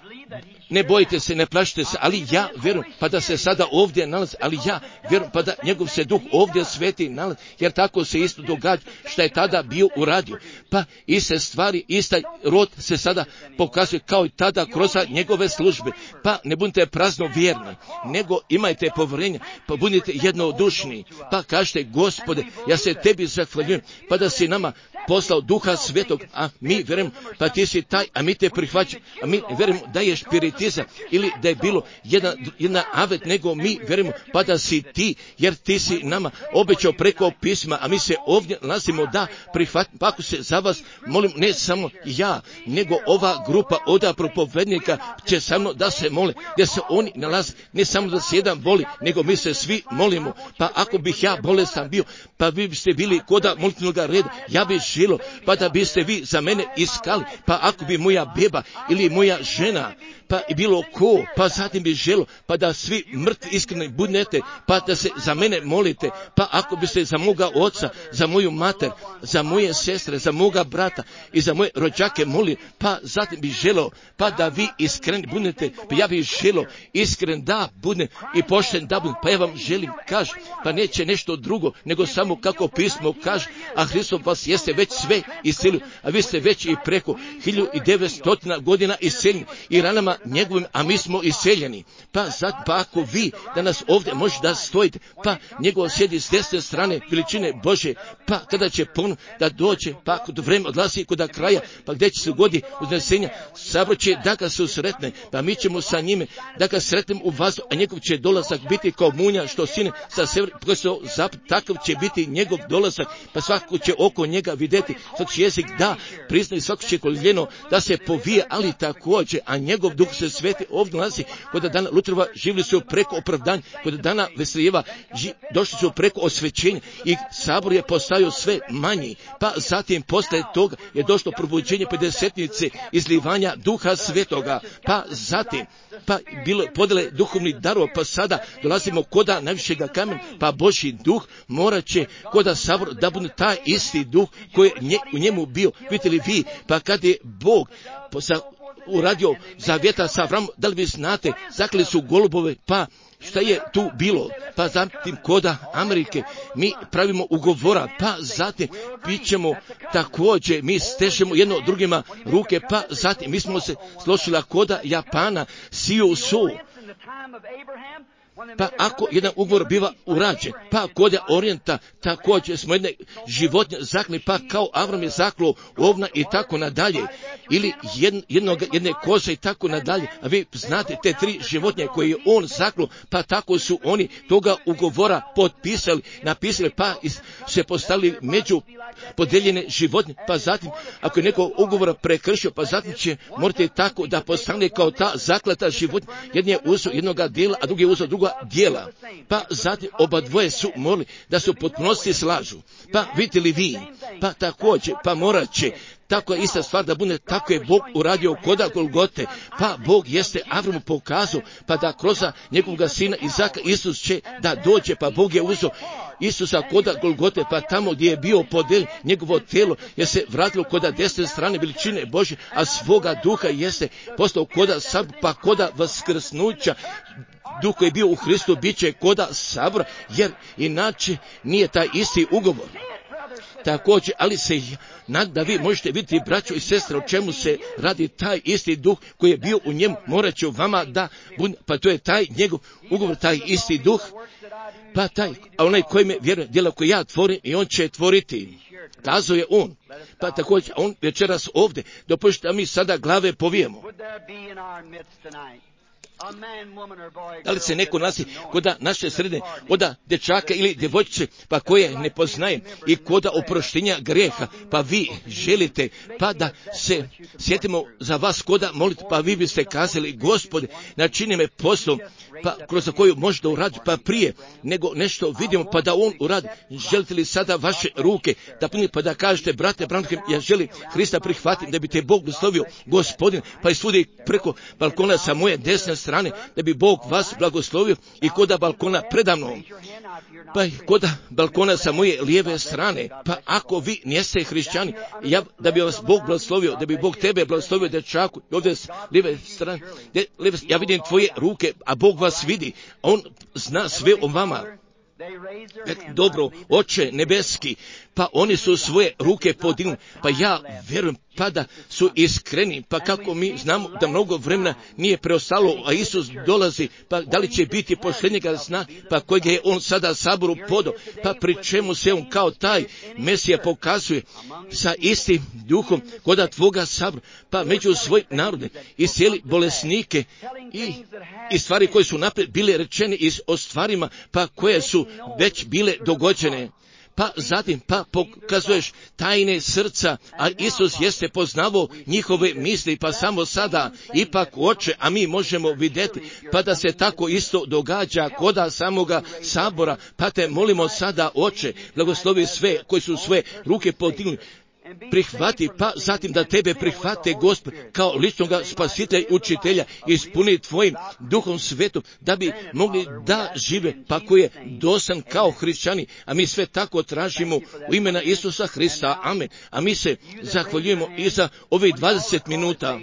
Ne bojite se, ne plašite se, ali ja vjerujem, pa da se sada ovdje nalazi, ali ja vjerujem, pa da njegov se duh ovdje sveti nalazi, jer tako se isto događa što je tada bio uradio. Pa iste stvari, ista rod se sada pokazuje kao i tada kroz njegove službe. Pa ne budite prazno vjerni, nego imajte povjerenje, pa budite jednodušni, pa kažete, Gospode, ja se tebi zahvaljujem, pa da si nama poslao Duha Svetog, a mi vjerujemo, pa ti si taj, a mi te prihvaćamo, a mi vjerujemo da je spiritizam ili da je bilo jedna avet, nego mi vjerujemo, pa da si ti, jer ti si nama obećao preko pisma, a mi se ovdje nalazimo da prihvatimo, pa ako se za vas molim, ne samo ja, nego ova grupa od propovednika će samo da se mole, gdje se oni nalaze, ne samo da se jedan voli, nego mi se svi molimo, pa ako bih ja bolestan bio, pa vi biste bili koda molitvenog reda, ja bih žilo, pa da biste vi za mene iskali, pa ako bi moja beba ili moja žena, pa i bilo ko, pa zatim bi želo, pa da svi mrtvi iskreni budete, pa da se za mene molite, pa ako biste za moga oca, za moju mater, za moje sestre, za moga brata i za moje rođake molili, pa zatim bi želo, pa da vi iskreni budete, pa ja bih želo iskren da budem i pošten da budem, pa ja vam želim kaži, pa neće nešto drugo, nego samo kako pismo kaže, a Hristos vas jeste već sve iscelio, a vi ste već i preko 1900 godina isceljeni i ranama njegovim, a mi smo iseljeni. Pa ako vi danas ovdje možete da stojite, pa njegov sjedi s desne strane veličine Bože, pa kada će ponovno da dođe, pa ako do vremena odlazi kod kraja, pa gdje će se godi uznesenja, sabor će da ga se sretne, pa mi ćemo sa njime da ga sretnemo u vazu, a njegov će dolazak biti kao munja što sine sa sever, takav će biti njegov dolazak, pa svako će oko njega vidjeti, svaki će jezik da priznaje, svako će koljeno da se povije, ali također, a njegov duh se sveti ovdje nalazi, kod dana Lutrova živjeli su preko opravdanja, kod dana Veslijeva došli su preko osvećenja i sabor je postao sve manji, pa zatim posle toga je došlo probuđenje 50-nice izlivanja Duha Svetoga, pa zatim pa bilo podjele duhovnih darova, pa sada dolazimo koda najvišega kamena, pa Božji duh morat će koda sabor da bude taj isti duh koji je u njemu bio. Vidite li vi, pa kad je Bog uradio zavjeta sa Avramom, da li vi znate, zakli su golubove, pa šta je tu bilo, pa zatim koda Amerike, mi pravimo ugovora, pa zatim pićemo također, mi stežemo jedno drugima ruke, pa zatim mi smo se složila koda Japana, siju su. Pa ako jedan ugovor biva urađen, pa kod Orijenta također smo jedne životinje zakli, pa kao Avram je zaklo ovna i tako nadalje, ili jedne koze i tako nadalje, a vi znate te 3 životinje koje je on zaklo, pa tako su oni toga ugovora potpisali, napisali, pa se postavili među podeljene životinje, pa zatim ako je neko ugovora prekršio, pa zatim će morate tako da postane kao ta zaklata životinja, jedan je uzeo jednoga dijela, a drugi je uzeo druga dijela, pa zatim oba dvoje su morali da se u potpunosti slažu, pa vidite li vi, pa također, pa morat će tako je ista stvar da bude, tako je Bog uradio koda Golgote, pa Bog jeste Avramu pokazao, pa da kroz njegovog sina Izaka Isus će da dođe, pa Bog je uzeo Isusa koda Golgote, pa tamo gdje je bio podeljen njegovo tijelo je se vratilo koda desne strane veličine Božje, a svoga duha jeste postao koda sab, pa koda vaskrsnuća. Duh koji je bio u Hristu bit će koda sabora, jer inače nije taj isti ugovor. Također, ali se da vi možete vidjeti, braćo i sestre, o čemu se radi. Taj isti duh koji je bio u njemu morat će u vama da bude, pa to je taj njegov ugovor, taj isti duh, pa taj, a onaj koji me vjeruje, djela koje ja tvorim i on će tvoriti. Kazao je on, pa također on večeras ovdje, dopustite da mi sada glave povijemo. Da li se neko nasi koda naše sredine, koda dječaka ili djevojčice, pa koje ne poznaje i koda oproštenja grijeha, pa vi želite, pa da se sjetimo za vas koda moliti, pa vi biste kazali, Gospode, načini me poslom, pa kroz koju možda uradi, pa prije nego nešto vidimo, pa da on uradi. Želite li sada vaše ruke da puni, pa da kažete, brate Branham, ja želim Hrista prihvatiti, da bi te Bog blagoslovio, Gospodin, pa i svudi preko balkona sa moje desne strane, da bi Bog vas blagoslovio i koda balkona predamnom, pa i koda balkona sa moje lijeve strane, pa ako vi niste hrišćani, da bi vas Bog blagoslovio, da bi Bog tebe blagoslovio, dečaku, ovdje s lijeve strane, ja vidim tvoje ruke, a Bog vas vidi, on zna sve o vama. Dobro, Oče nebeski, pa oni su svoje ruke podigli, pa ja vjerujem, pa da su iskreni, pa kako mi znamo da mnogo vremena nije preostalo, a Isus dolazi, pa da li će biti posljednjega zna, pa kojeg je on sada saboru podao, pa pri čemu se on kao taj Mesija pokazuje sa istim duhom koda tvoga sabora, pa među svoj narode i cijeli bolesnike i stvari koje su naprijed bile rečene o stvarima, pa koje su već bile dogođene. Pa zatim, pa pokazuješ tajne srca, a Isus jeste poznavao njihove misli, pa samo sada, ipak Oče, a mi možemo vidjeti, pa da se tako isto događa koda samoga sabora, pa te molimo sada, Oče, blagoslovi sve koji su svoje ruke podigli, prihvati, pa zatim da tebe prihvate, Gospod, kao ličnoga spasitelja i učitelja, ispuni tvojim duhom svetom, da bi mogli da žive, pa koji je dosan kao hrišćani, a mi sve tako tražimo u imena Isusa Hrista, amen. A mi se zahvaljujemo i za ovih 20 minuta.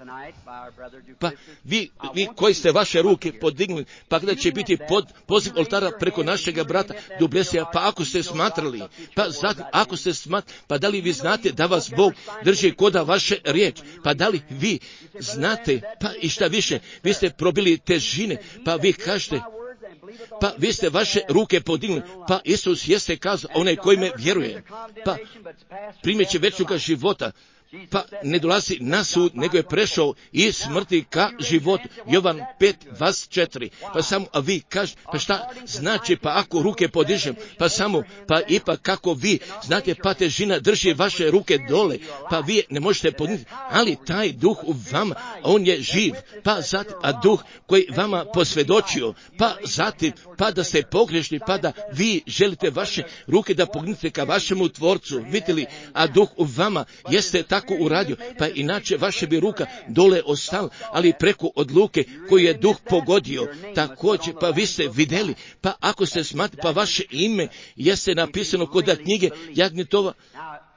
Pa vi koji ste vaše ruke podigli, pa kada će biti poziv oltara preko našega brata Dublesija, pa ako ste smatrali, pa zatim ako ste smatrali, pa da li vi znate da vas Bog drži koda vaše riječ, pa da li vi znate, pa i šta više, vi ste probili težine, pa vi kažete, pa vi ste vaše ruke podigli, pa Isus jeste kazao, onaj koji me vjeruje, pa primjet će večnoga života, pa ne dolazi na sud, nego je prešao iz smrti ka životu. Jovan 5:24. Pa samo, a vi kažete, pa šta znači, pa ako ruke podižem, pa samo, pa ipak kako vi znate, pa težina drži vaše ruke dole, pa vi ne možete podignuti, ali taj duh u vama, on je živ, pa zatim, a duh koji vama posvjedočio, pa zatim, pa da ste pogrešni, pa da vi želite vaše ruke da pognite ka vašemu tvorcu, vidjeli, a duh u vama jeste tako uradio, pa inače vaše bi ruka dole ostala, ali preko odluke koju je duh pogodio, također, pa vi ste vidjeli, pa ako ste smatrali, pa vaše ime jeste napisano kod knjige Jagnjetova,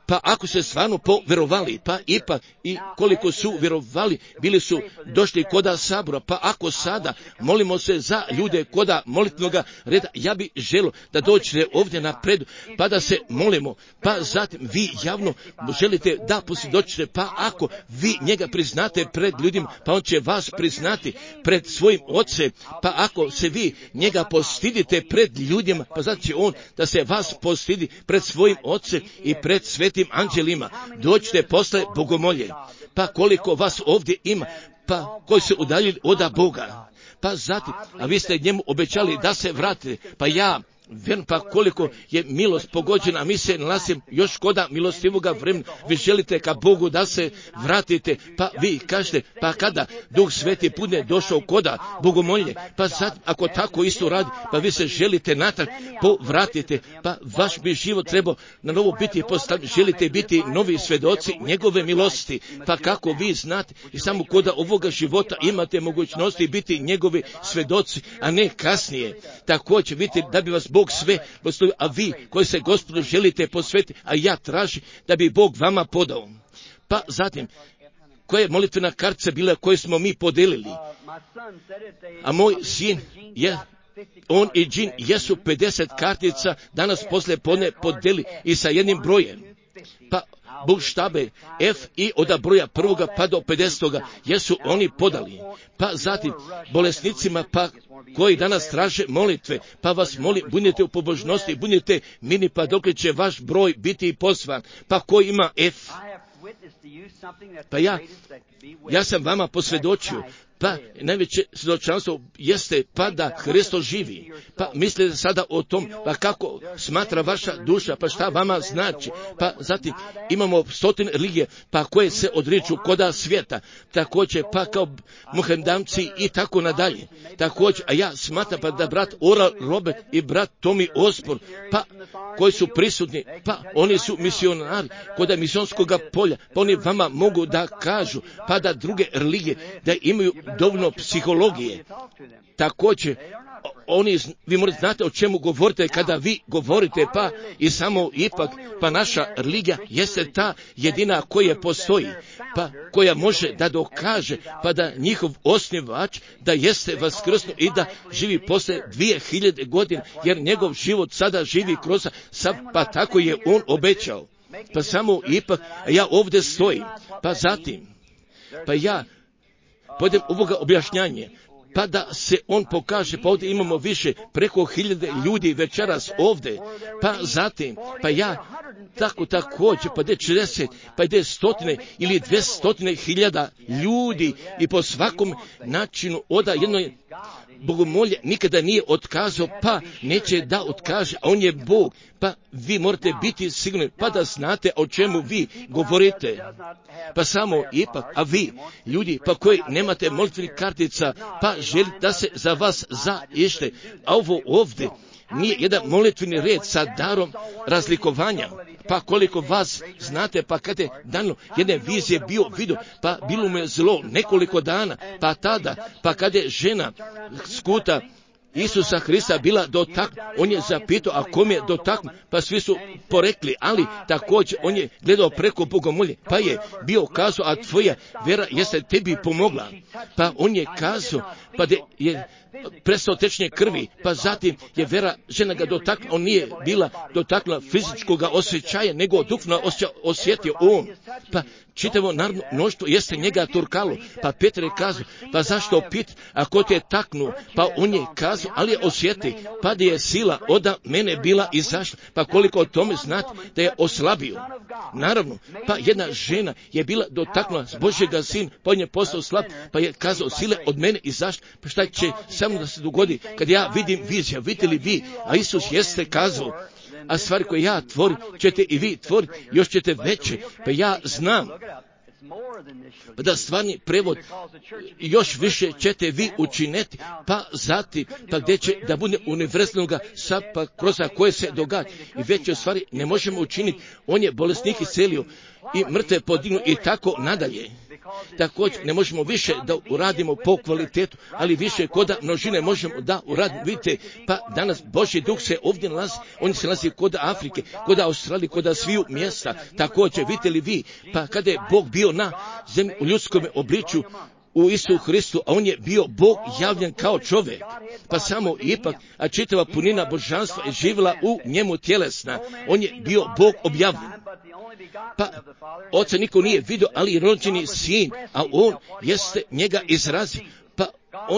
Pa ako se stvarno povjerovali, pa ipak i koliko su vjerovali, bili su došli koda sabora, pa ako sada molimo se za ljude koda molitvenoga reda, ja bi želio da dođete ovdje napred, pa da se molimo, pa zatim vi javno želite da posvjedočite, pa ako vi njega priznate pred ljudima, pa on će vas priznati pred svojim ocem, pa ako se vi njega postidite pred ljudima, pa zato će on da se vas postidi pred svojim ocem i pred svetim anđelima. Dođite posle bogomolje, pa koliko vas ovdje ima, pa koji se udaljili od Boga, pa zatim, a vi ste njemu obećali da se vratite, pa ja vjerujem, pa koliko je milost pogođena, a mi se nalazimo još koda milostivoga vremena, vi želite ka Bogu da se vratite, pa vi kažete, pa kada Duh Sveti bude došao koda bogomolje, pa sad ako tako isto radi, pa vi se želite natrag povratite, pa vaš bi život trebao na novo biti postavljen, želite biti novi svedoci njegove milosti, pa kako vi znate i samo koda ovoga života imate mogućnosti biti njegovi svedoci, a ne kasnije. Također vidite da bi vas Bog sve postoji, a vi koji se Gospodu želite posvetiti, a ja tražim da bi Bog vama podao. Pa zatim, koja je molitvena kartica bila koju smo mi podelili? A moj sin je, on i Džin jesu 50 kartica danas poslije podne podeli i sa jednim brojem. Pa bukštave F i od broja 1. pa do 50. jesu oni podali. Pa zatim bolesnicima pa koji danas traže molitve, pa vas molim, budite u pobožnosti, budite mini, pa dok će vaš broj biti poslan. Pa koji ima F? Pa ja sam vama posvjedočio, pa najveće svjedočanstvo jeste pa da Hristo živi. Pa mislite sada o tom, pa kako smatra vaša duša, pa šta vama znači. Pa zatim imamo 100 religije, pa koje se odriču koda svijeta, također pa kao muhendamci i tako nadalje. Također, a ja smatram pa da brat Oral Robert i brat Tommy Osborne, pa koji su prisutni, pa oni su misionari koda misionskog polja, pa oni vama mogu da kažu, pa da druge religije, da imaju dovoljno psihologije. Također, vi morate znati o čemu govorite kada vi govorite, pa i samo ipak, pa naša religija jeste ta jedina koja postoji, pa koja može da dokaže, pa da njihov osnivač da jeste vaskrsno i da živi posle 2000 godina, jer njegov život sada živi kroz sad, pa tako je on obećao. Pa samo ipak, ja ovdje stojim, pa zatim, pa ja podem ovoga objašnjanje, pa da se on pokaže, pa ovdje imamo više, preko 1000 ljudi večeras ovdje, pa zatim, pa ja tako također, pa ide 60, pa ide 100 ili 200.000 ljudi i po svakom načinu oda jednoj bogomolje nikada nije otkazao, pa neće da otkaže, a on je Bog, pa vi morate biti sigurni, pa da znate o čemu vi govorite. Pa samo ipak, a vi, ljudi, pa koji nemate molitvenih kartica, pa želite da se za vas zaište, a ovo ovdje nije jedan molitveni red sa darom razlikovanja. Pa koliko vas znate, pa kad je dano jedne vizije bio vidio, pa bilo mu je zlo nekoliko dana, pa tada, pa kad je žena skuta Isusa Hrista bila dotaknuta, on je zapitao, a kom je dotaknut, pa svi su porekli, ali također on je gledao preko bogomolje, pa je bio kazao, a tvoja vjera jeste tebi pomogla, pa on je kazao, pa je prestao tečnje krvi, pa zatim je vera žena ga dotaknula, on nije bila dotaknula fizičkog osjećaja, nego duhovno osjetio on, pa čitavo narodno mnoštvo jeste njega turkalo, pa Petar je kazao, pa zašto pit, ako te taknu, pa on je kazao, ali je osjeti, pa da je sila od mene bila izašla, pa koliko o tome znate da je oslabio. Naravno, pa jedna žena je bila dotaknula s Božjega sina, pa on je postao slab, pa je kazao, sile od mene izašla, pa šta će samo da se dogodi, kad ja vidim vizija, vidite li vi, a Isus jeste kazao, a stvari koje ja tvorim, ćete i vi tvoriti, još ćete veće, pa ja znam. Pa da stvarni prevod još više ćete vi učiniti, pa zatim, pa gdje će da bude univerzalnoga sad, pa kroz koje se događa. I već u stvari ne možemo učiniti, on je bolesnik iscelio i mrtve podignu i tako nadalje. Također ne možemo više da uradimo po kvalitetu, ali više koda množine možemo da uradimo. Vidite, pa danas Božji duh se ovdje nalazi, on se nalazi kod Afrike, kod Australije, kod sviju mjesta. Također, vidite li vi, pa kada je Bog bio na zemlji u ljudskom obličju, u Isu Hristu, a on je bio Bog javljen kao čovjek, pa samo ipak, a čitava punina božanstva je živjela u njemu tjelesna, on je bio Bog objavljen. Pa oca niko nije vidio, ali rođeni sin, a on jeste njega izrazi, pa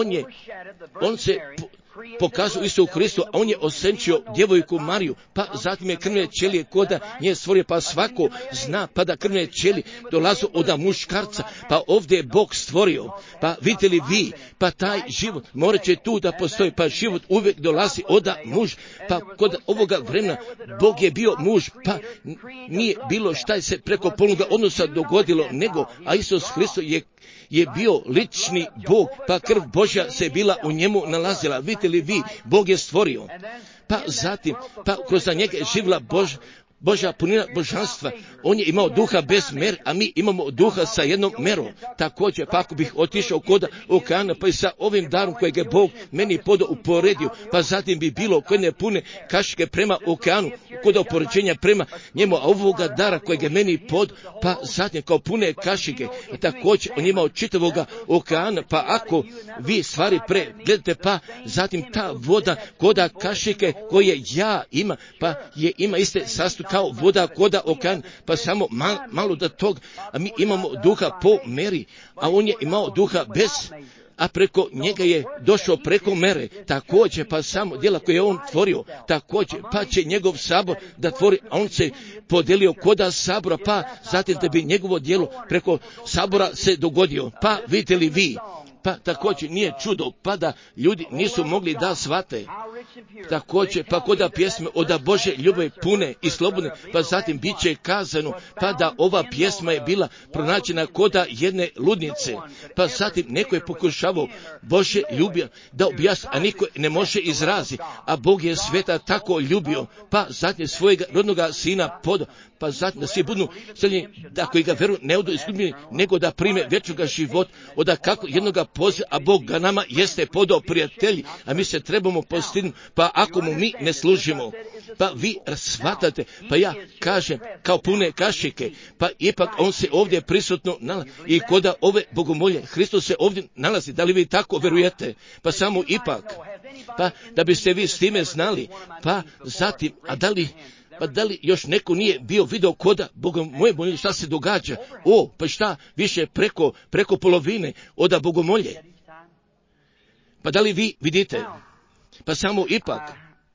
on se pokazao Isu Hristu, a on je osenčio djevojku Mariju, pa zatim je krvne ćelije koda nje stvorio, pa svako zna, pa da krvne ćelije dolazu od muškarca, pa ovdje je Bog stvorio, pa vidite li vi, pa taj život morat će tu da postoji, pa život uvijek dolazi od muž, pa kod ovoga vremena Bog je bio muž, pa nije bilo šta se preko polnoga odnosa dogodilo, nego, a Isus Hristos je bio lični Bog, pa krv Božja se bila u njemu nalazila. Vidite li vi, Bog je stvorio. Pa zatim, pa kroz njega je živjela Božja punina božanstva. On je imao duha bez mer, a mi imamo duha sa jednom merom. Također, pa ako bih otišao kod okeana, pa i sa ovim darom kojeg je Bog meni uporedio, pa zatim bi bilo koje pune kašike prema okeanu, kod opoređenja prema njemu, a ovoga dara kojeg je meni pa zatim kao pune kašike, također on je imao čitavoga okeana, pa ako vi stvari gledate, pa zatim ta voda koda kašike koje ja ima, pa je ima iste sastav kao voda koda okean, pa samo malo da tog, a mi imamo duha po meri, a on je imao duha bez, a preko njega je došao preko mere, također pa samo djela koje je on tvorio, također pa će njegov sabor da tvori, a on se podelio koda sabora, pa zatim da bi njegovo djelo preko sabora se dogodio, pa vidite li vi, pa također nije čudo, pa da ljudi nisu mogli da shvate. Također, pa koda pjesme od Bože ljubavi pune i slobodne, pa zatim bit će kazano, pa da ova pjesma je bila pronađena koda jedne ludnice, pa zatim neko je pokušavao Bože ljubio da objasni, a niko ne može izrazi, a Bog je sveta tako ljubio, pa zatim svojega rodnoga sina podao, pa zatim da svi budu srednji, da koji ga veruju ne odu izgubljeni, nego da prime vječnoga života, od kako jednoga poziva, a Bog ga nama jeste podao prijatelji, a mi se trebamo postignuti, pa ako mu mi ne služimo, pa vi shvatate, pa ja kažem kao pune kašike, pa ipak on se ovdje prisutno nalazi i koda ove bogomolje, Hristos se ovdje nalazi, da li vi tako verujete, pa samo ipak, pa da biste vi s time znali, pa zatim, a da li još neko nije bio video koda bogomolje šta se događa, pa šta više preko polovine od bogomolje, pa da li vi vidite, pa samo ipak,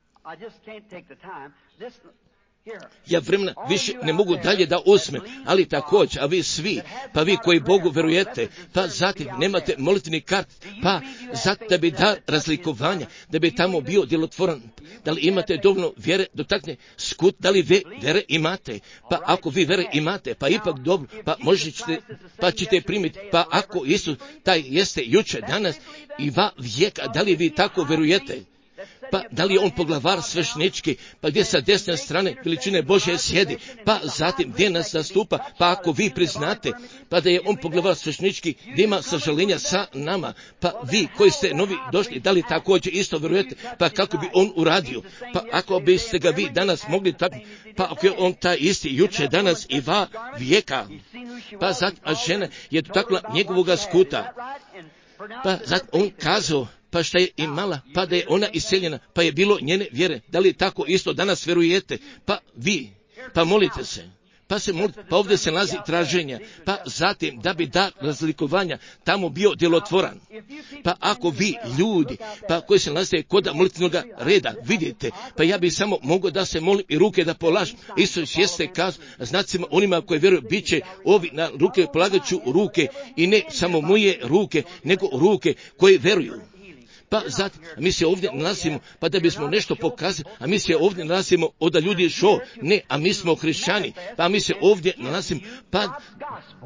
ja vremena više ne mogu dalje da uzmem, ali također, a vi svi, pa vi koji Bogu verujete, pa zatim nemate molitveni kart, pa zatim da bi da razlikovanja, da bi tamo bio djelotvoran, da li imate dovoljno vjere dotakne skut, da li vjere imate, pa ako vi vjere imate, pa ipak dobro, pa možete, pa ćete primiti, pa ako Isus taj jeste jučer, danas i vijeka, da li vi tako verujete? Pa da li je on poglavar svešnički, pa gdje sa desne strane veličine Božje sjedi, pa zatim gdje nas zastupa, pa ako vi priznate, pa da je on poglavar svešnički, gdje ima sažaljenja sa nama, pa vi koji ste novi došli, da li također isto vjerujete, pa kako bi on uradio, pa ako biste ga vi danas mogli tako, pa ako je on taj isti juče, danas i vijeka, pa zatim, a žena je dotakla njegovoga skuta, pa zatim on kazao, pa šta je imala, pa da je ona iseljena, pa je bilo njene vjere. Da li tako isto danas vjerujete? Pa vi, pa molite se, pa se molite, pa ovdje se nalazi traženja, pa zatim da bi dar razlikovanja tamo bio djelotvoran. Pa ako vi ljudi, pa koji se nalaze kod molitvenog reda, vidite, pa ja bi samo mogao da se molim i ruke da polažem. Isus jeste kazao znacima onima koji vjeruju, bit će ovi na ruke, polagat ću ruke i ne samo moje ruke, nego ruke koji vjeruju. Pa zatim, mi se ovdje nalazimo, pa da bismo nešto pokazali, a mi se ovdje nalazimo od ljudi ne, a mi smo hrišćani, pa mi se ovdje nalazimo, pa da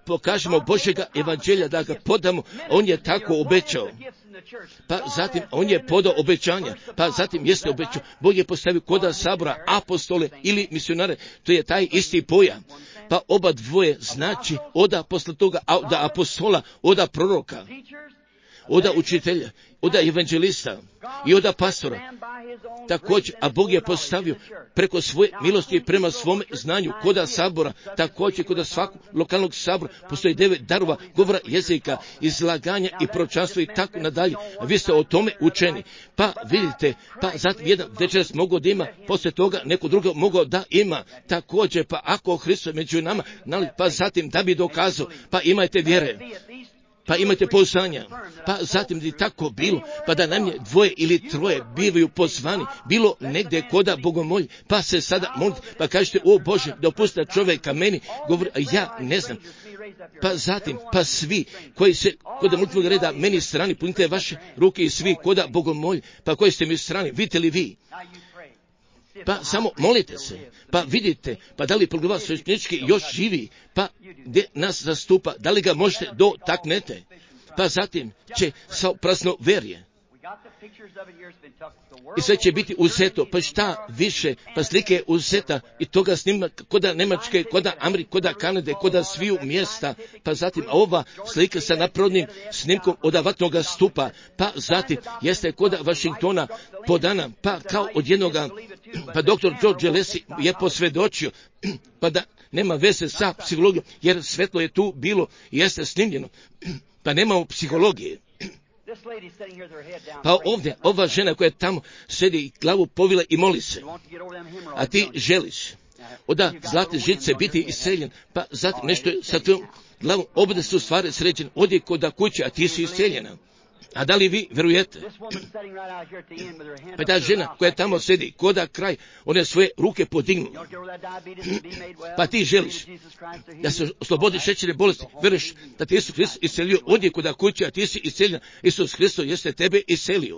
pokažemo Božjega evanđelja, da ga podamo, on je tako obećao. Pa zatim on je podao obećanja, pa zatim jeste obećao. Bog je postavio koda sabora apostole ili misionare, to je taj isti pojam. Pa oba dvoje znači oda posle toga, oda apostola, oda proroka, oda učitelja, oda evanđelista i oda pastora. Također, a Bog je postavio preko svoje milosti prema svome znanju, koda sabora, također koda svakog lokalnog sabora postoji 9 darova, govora jezika, izlaganja i proročanstva i tako nadalje. A vi ste o tome učeni. Pa vidite, pa zatim jedan večeras mogao da ima, poslije toga neko drugo mogao da ima. Također, pa ako Hristos među nama, pa zatim da bi dokazao, pa imajte vjere. Pa imate pouzdanja, pa zatim bi tako bilo, pa da nam je 2 ili 3 bivaju pozvani, bilo negdje koda bogomolji, pa se sada molite, pa kažete, o Bože, dopusti čovjeka meni, govori, ja ne znam. Pa zatim, pa svi koji se koda molitvenog reda meni strani, punite vaše ruke i svi koda bogomolji, pa koji ste mi strani, vidite li vi? Pa samo molite se, pa vidite, pa da li proglava sveštenički još živi, pa gdje nas zastupa, da li ga možete dotaknete, pa zatim će sa prazno verje. I sve će biti uzeto, pa šta više, pa slike uzeta i toga snima koda Nemačke, koda Amerike, koda Kanade, koda sviju mjesta, pa zatim ova slika sa naprodnim snimkom od vatnoga stupa, pa zatim jeste koda Vašingtona podana, pa kao od jednoga, pa doktor George Lesi je posvjedočio, pa da nema veze sa psihologijom, jer svetlo je tu bilo i jeste snimljeno, pa nemamo psihologije. Pa ovdje, ova žena koja tamo sedi i glavu povila i moli se, a ti želiš oda zlate žice biti iseljen, pa zatim nešto je sa tvojom glavom, obde su stvari sređene, odi koda kuće, a ti si iseljena. A da li vi verujete? Pa ta žena koja tamo sedi, koda kraj, one svoje ruke podignu. Pa ti želiš da se oslobodi šećerne bolesti, veruješ da ti Isus Hristos iselio, odi koda kuće, a ti si iseljen. Isus Hristos jeste tebe iselio.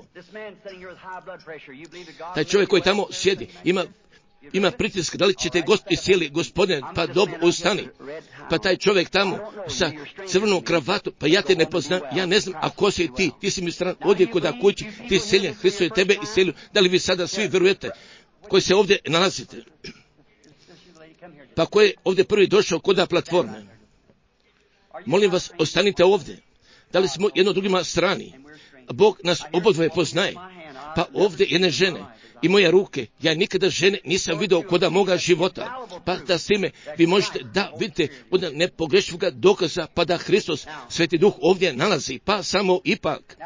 Taj čovjek koji tamo sjedi, ima pritisak, da li ćete iscijeli, Gospodine, pa dobro, ustani. Pa taj čovjek tamo sa crvenom kravatom, pa ja te ne poznam, ja ne znam, a ko si ti si mi stran, odje koda kući, ti iseljen, Hristos je tebe iselio. Da li vi sada svi verujete, koji se ovdje nalazite? Pa ko je ovdje prvi došao koda platforme? Molim vas, ostanite ovdje. Da li smo jedno drugima strani? Bog nas obodvoje poznaje. Pa ovdje jedne žene i moje ruke, ja nikada žene nisam vidio koda moga života, pa da s time vi možete da vidite od nepogrešivoga dokaza, pa da Hristos, Sveti Duh ovdje nalazi, pa samo ipak.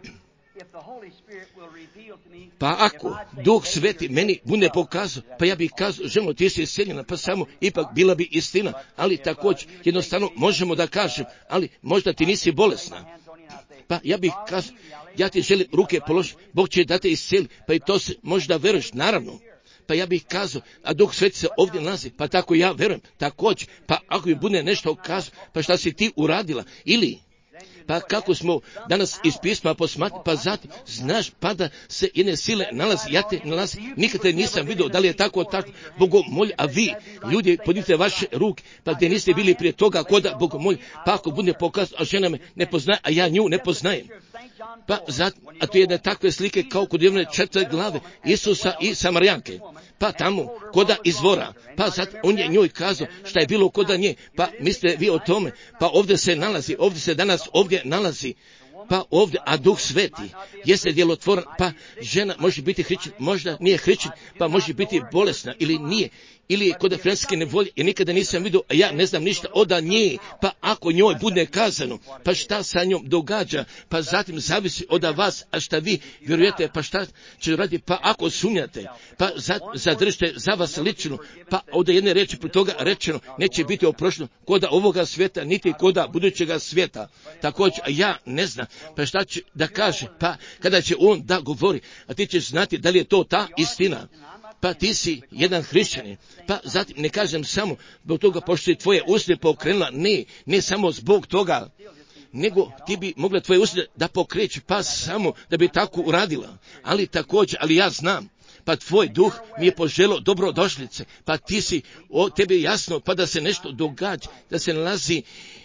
Pa ako Duh Sveti meni bude pokazao, pa ja bih kazao, ženo ti si iseljena, pa samo ipak bila bi istina, ali također jednostavno možemo da kažem, ali možda ti nisi bolesna. Pa ja bih kazao, ja ti želim ruke položiti, Bog će da te iscijeli, pa i to se možda veruješ, naravno. Pa ja bih kazao, a Duh Sveti se ovdje nalazi, pa tako ja verujem, također, pa ako mi bude nešto kazao, pa šta si ti uradila, ili... Pa kako smo danas iz pisma posmatrali, pa zatim, znaš, pa da se jedne sile nalazi, ja te nalazi, nikad te nisam vidio, da li je tako, bogomolj, a vi, ljudi, podnite vaše ruke, pa gdje niste bili prije toga, koda bogomolj, pa ako bude pokazano, a žena me ne poznaje, a ja nju ne poznajem. Pa zatim, a to je jedne takve slike kao kod jedne 4 glave, Isusa i Samarijanke. Pa tamo, koda izvora, pa zatim on je njoj kazao šta je bilo koda nje, pa mislite vi o tome, pa ovdje se nalazi, ovdje se danas ovdje nalazi, pa ovdje, a Duh Sveti jeste djelotvoran, pa žena može biti hrišćan, možda nije hrišćan, pa može biti bolesna ili nije, ili je kod francuske nevolje i nikada nisam vidio, a ja ne znam ništa od nje, pa ako njoj bude kazano, pa šta sa njom događa, pa zatim zavisi od vas, a šta vi vjerujete, pa šta će raditi, pa ako sumnjate, pa zadržite za vas lično, pa od jedne riječi pri toga rečeno, neće biti oprošteno koda ovoga svijeta, niti koda budućega svijeta. Također, a ja ne znam, pa šta će da kaže, pa kada će on da govori, a ti ćeš znati da li je to ta istina. Pa ti si jedan hrišćanin, pa zatim ne kažem samo zbog toga pošto je tvoje usne pokrenula, ne samo zbog toga, nego ti bi mogla tvoje usne da pokreći, pa samo da bi tako uradila, ali također, ali ja znam, pa tvoj duh mi je poželo dobrodošlice, pa ti si, tebi je jasno, pa da se nešto događa, da se nalazi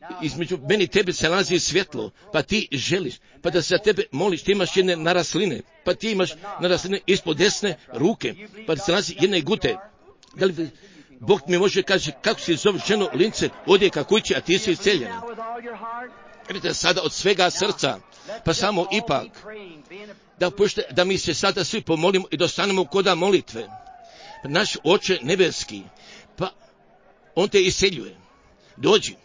između meni i tebe se nalazi svjetlo, pa ti želiš, pa da se za tebe moliš, ti imaš jedne narasline, pa ti imaš narasline ispod desne ruke, pa da se nalazi jedne gute. Da li Bog mi može kaže, kako si zove ženo lince, odje ka kući, a ti si isceljena. Vidite sada od svega srca, pa samo ipak, da mi se sada svi pomolimo i dostanemo koda molitve. Naš Oče nebeski, pa on te isceljuje. Dođi.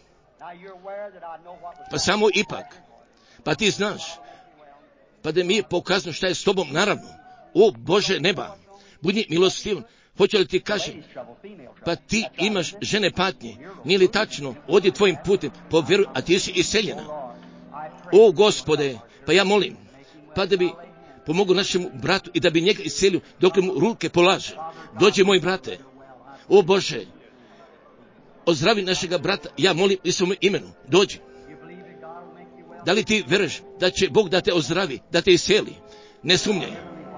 Pa samo ipak, pa ti znaš, pa da mi je pokazano šta je s tobom, naravno. O Bože neba, budi milostivan. Hoće li ti kažem, pa ti imaš žene patnje, nije li tačno, odi tvojim putem, povjeruj, a ti si iseljena. O Gospode, pa ja molim, pa da bi pomogao našemu bratu i da bi njega iselio dok mu ruke polaže. Dođi moj brate, o Bože, ozdravi našega brata, ja molim i svome imenu, dođi. Da li ti veruješ da će Bog da te ozdravi, da te iseli? Ne sumnjaj.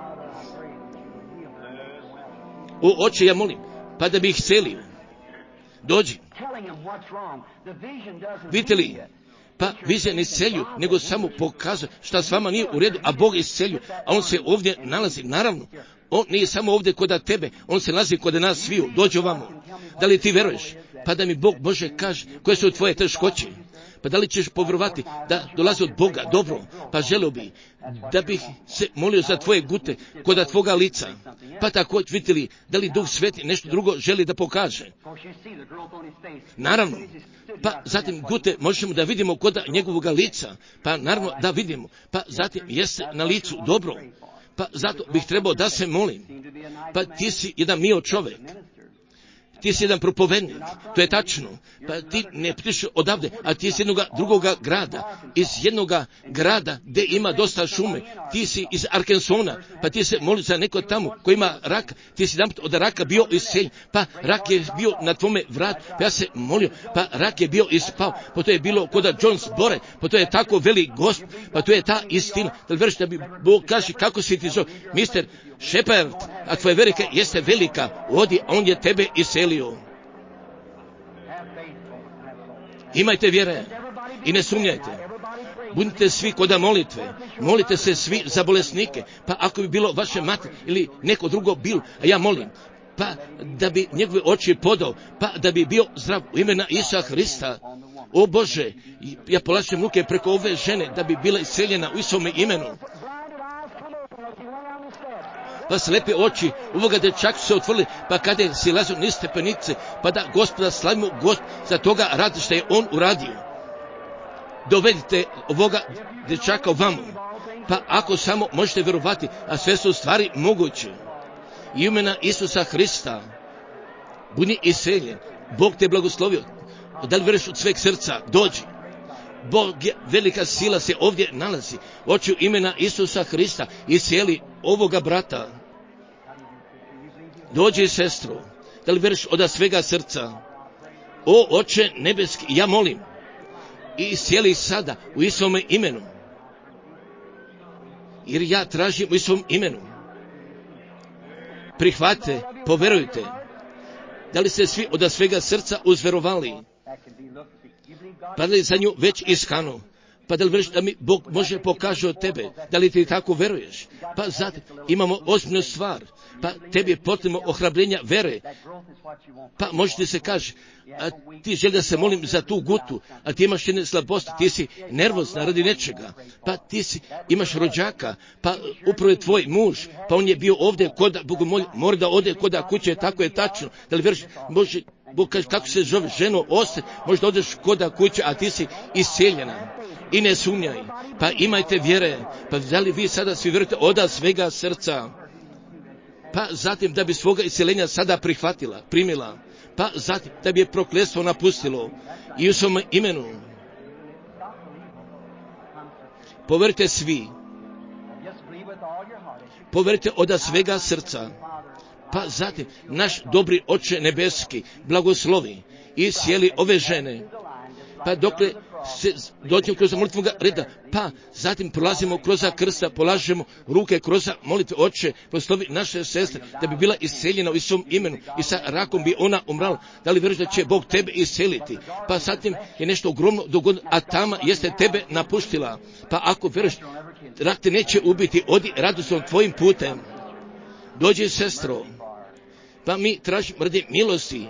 O Oče, ja molim, pa da bi ih selio. Dođi. Vidite li, pa vizija ne selju, nego samo pokazuje šta s vama nije u redu, a Bog iscelju, a on se ovdje nalazi, naravno. On nije samo ovdje kod tebe, on se nalazi kod nas sviju, dođi ovamo. Da li ti veruješ? Pa da mi Bog Bože kaže koje su tvoje teškoće. Pa da li ćeš povjerovati da dolazi od Boga, dobro, pa želio bi da bih se molio za tvoje gute kod tvoga lica. Pa tako vidite li, da li Duh Sveti nešto drugo želi da pokaže? Naravno, pa zatim gute možemo da vidimo kod njegovog lica, pa naravno da vidimo, pa zatim jeste na licu dobro, pa zato bih trebao da se molim. Pa ti si jedan mio čovjek. Ti si jedan propovednik, to je tačno, pa ti ne putiš odavde, a ti si jednoga drugoga grada, iz jednoga grada gdje ima dosta šume, ti si iz Arkansona, pa ti se moli za neko tamo koji ima rak, ti si jedan od raka bio isceljen, pa rak je bio na tvome vratu, pa ja se molio, pa rak je bio ispao, pa to je bilo kod Jones Bore, pa to je tako veli Gospod, pa to je ta istina, da li veriš da bi Bog kaže kako si ti zove, mister Shepard, a tvoje verike jeste velika, odi, a on je tebe iselio. Imajte vjere i ne sumnjajte. Budite svi kod molitve, molite se svi za bolesnike, pa ako bi bilo vaše mati ili neko drugo bilo, a ja molim, pa da bi njegove oči podao, pa da bi bio zdrav u imena Isusa Hrista. O Bože, ja polažem ruke preko ove žene da bi bila iseljena u Isovome imenu. Pa slepe oči ovoga dečaka su se otvorili, pa kada je silazio niz stepenice, pa da Gospoda slavimo za toga radi što je on uradio. Dovedite ovoga dečaka ovamo, pa ako samo možete vjerovati, a sve su stvari moguće. Imena Isusa Hrista, budi iseljen, Bog te blagoslovio, da li vjeruješ od sveg srca, dođi. Bog je, velika sila se ovdje nalazi, oči imena Isusa Hrista, iseli ovoga brata. Dođi, sestro, da li vjeruješ od svega srca? O Oče nebeski, ja molim, i iseli sada u Isovome imenu, jer ja tražim u Isovom imenu. Prihvatite, poverujte, da li ste svi od svega srca uzverovali, pa da li za nju već iskanu, pa da li vjeruješ da mi Bog može pokaže od tebe, da li ti tako veruješ? Pa zatim imamo ozbiljnu stvar, pa tebi je potrebno ohrabrenja vere, pa možete se kaže, a ti želi da se molim za tu gutu, a ti imaš jedne slabosti, ti si nervozna radi nečega, pa ti imaš rođaka, pa upravo je tvoj muž, pa on je bio ovdje kod Bogomolja, mora da ode kod kuće, tako je tačno, da li vjeruješ, može, Bog kaže kako se zove, ženo, ostaje, možda odeš kod kuće, a ti si iseljena. I ne sumnjaj, pa imajte vjere, pa da li vi sada svi vjerujete od svega srca, pa zatim da bi svoga iseljenja sada primila, pa zatim da bi je prokletstvo napustilo i u svom imenu. Poverite svi, poverite od svega srca, pa zatim naš dobri Oče nebeski blagoslovi i sjeli ove žene, pa dokle dođemo kroz molitvoga reda, pa zatim prolazimo kroz krsta, polažemo ruke kroz molitve. Oče, proslovi naše sestre, da bi bila isceljena u svom imenu i sa rakom bi ona umrala. Da li vjeruješ da će Bog tebe isceliti? Pa zatim je nešto ogromno dogodilo, a tama jeste tebe napuštila. Pa ako vjeruješ, rak te neće ubiti, odi radosnom tvojim putem. Dođi, sestro, pa mi tražimo radi milosti.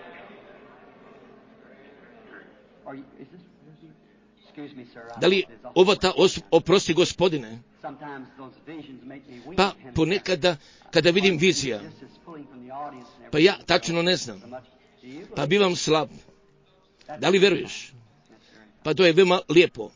Da li ova ta osoba, oprosti Gospodine? Pa ponekada kada vidim vizija, pa ja tačno ne znam, pa bivam slab. Da li vjeruješ? Pa to je veoma lijepo.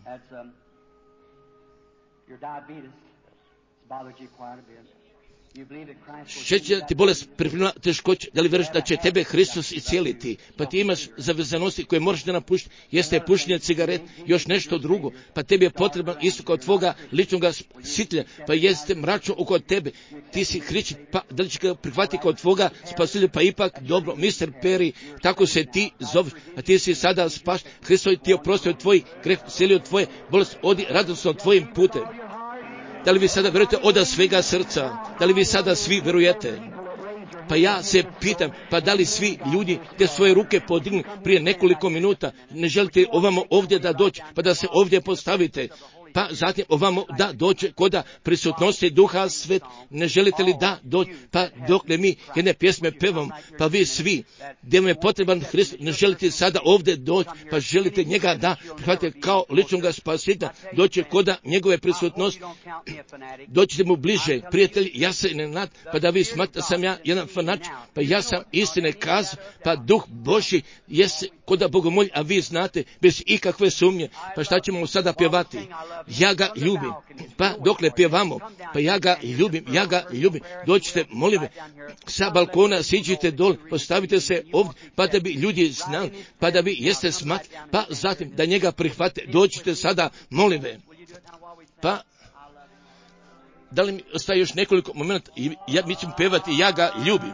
Šećer ti bolest pripremila teškoće, da li vjeruješ da će tebe Hristos iscijeliti? Pa ti imaš zavezanosti koje moraš da napušti, jeste pušenje cigaret, još nešto drugo, pa tebi je potreban isto kao tvoga ličnog sitlja, pa jeste mračno oko tebe, ti si hrići, pa da li će ga prihvatiti kao tvoga spasilja, pa ipak dobro, Mr. Perry, tako se ti zoveš, a ti si sada spaš, Hristos ti je oprostio tvoj greh, selio tvoje bolest, odi radosno tvojim putem. Da li vi sada vjerujete od svega srca? Da li vi sada svi vjerujete? Pa ja se pitam, pa da li svi ljudi te svoje ruke podignu prije nekoliko minuta, ne želite ovamo ovdje da doći, pa da se ovdje postavite? Pa zatim ovamo da dođe koda prisutnosti Duha Svet, ne želite li da dođe? Pa dokle mi jedne pjesme pevam, pa vi svi, gdje vam je potreban Hristos, ne želite sada ovdje doći, pa želite njega da prihvatite kao ličnog spasitelja, doći koda njegove prisutnosti, doćete mu bliže, prijatelji, ja se ne nad, pa da vi smatrate da sam ja jedan fanač, pa ja sam istine kazao, pa Duh Božji jeste koda bogomolj, a vi znate, bez ikakve sumnje, pa šta ćemo sada pjevati? Ja ga ljubim, pa dokle pjevamo, pa ja ga ljubim, dođite, molim, sa balkona siđite dol, postavite se ovdje, pa da bi ljudi znali, pa da vi jeste smat, pa zatim da njega prihvate, dođite sada, molim, pa da li mi ostaje još nekoliko momenta, mi ćemo pjevati, ja ga ljubim.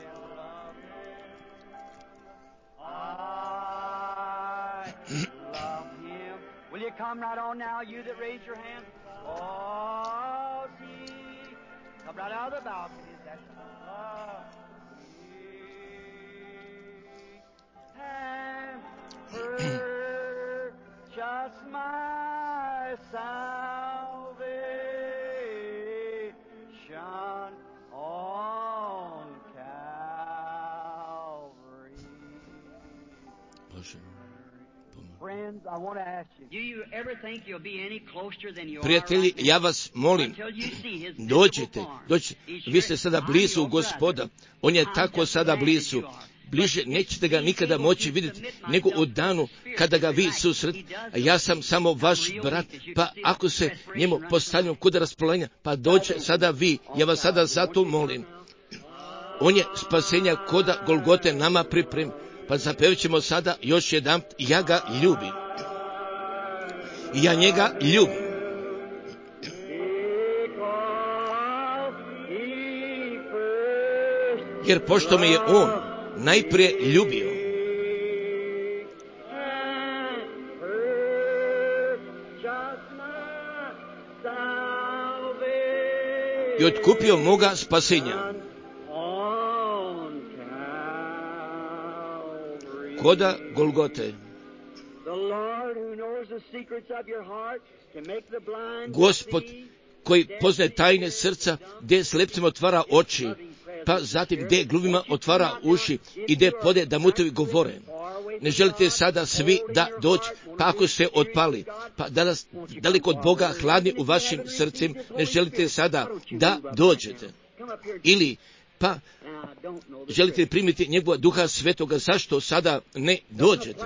Come right on now, you that raise your hand. Oh, see, come right out of the balcony. That's and purchase my salvation on Calvary. Prijatelji, ja vas molim, dođite, vi ste sada blizu Gospoda, on je tako sada blizu, bliže nećete ga nikada moći vidjeti, nego u danu kada ga vi susretite, a ja sam samo vaš brat, pa ako se njemu postavljamo kod raspoloženja, pa dođe sada vi, ja vas sada zato molim, on je spasenja koda Golgote nama pripremi. Pa zapevit ćemo sada još jedan, ja ga ljubim. Ja njega ljubim. Jer pošto me je on najprije ljubio. I otkupio moga spasenja. Koda Golgote. Gospod koji poznaje tajne srca, gdje slepcima otvara oči, pa zatim gdje gluvima otvara uši i gdje pode da mutovi govore. Ne želite sada svi da doći, pa ako ste otpali, pa danas daleko od Boga hladni u vašim srcima, ne želite sada da dođete. Ili pa želite primiti njegova Duha Svetoga, zašto sada ne dođete?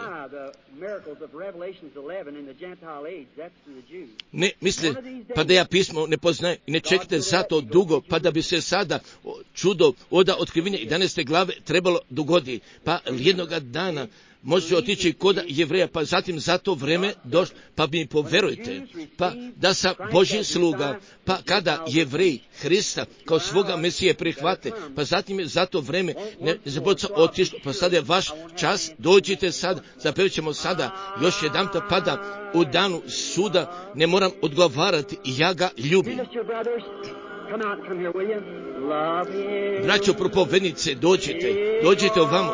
Ne misle, pa da ja pismo ne poznajem i ne čekate zato dugo, pa da bi se sada čudo oda otkrivenja 11. glave trebalo dogodi, pa jednoga dana može otići kod Jevreja, pa zatim za to vreme došlo, pa mi poverujte, pa da sam Božji sluga, pa kada Jevreji Hrista kao svoga Mesije prihvate, pa zatim je za to vreme zaboca otišlo, pa sada je vaš čas, dođite sad, zapevit ćemo sada, još jedanput pada u danu suda, ne moram odgovarati, ja ga ljubim. Braćo propovednice, dođite ovamo.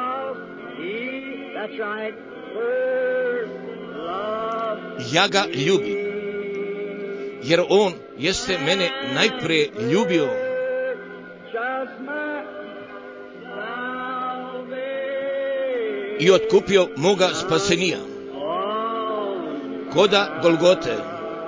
Ja ga ljubim, jer on jeste mene najprije ljubio. I otkupio moga spasenija. Koda Golgote.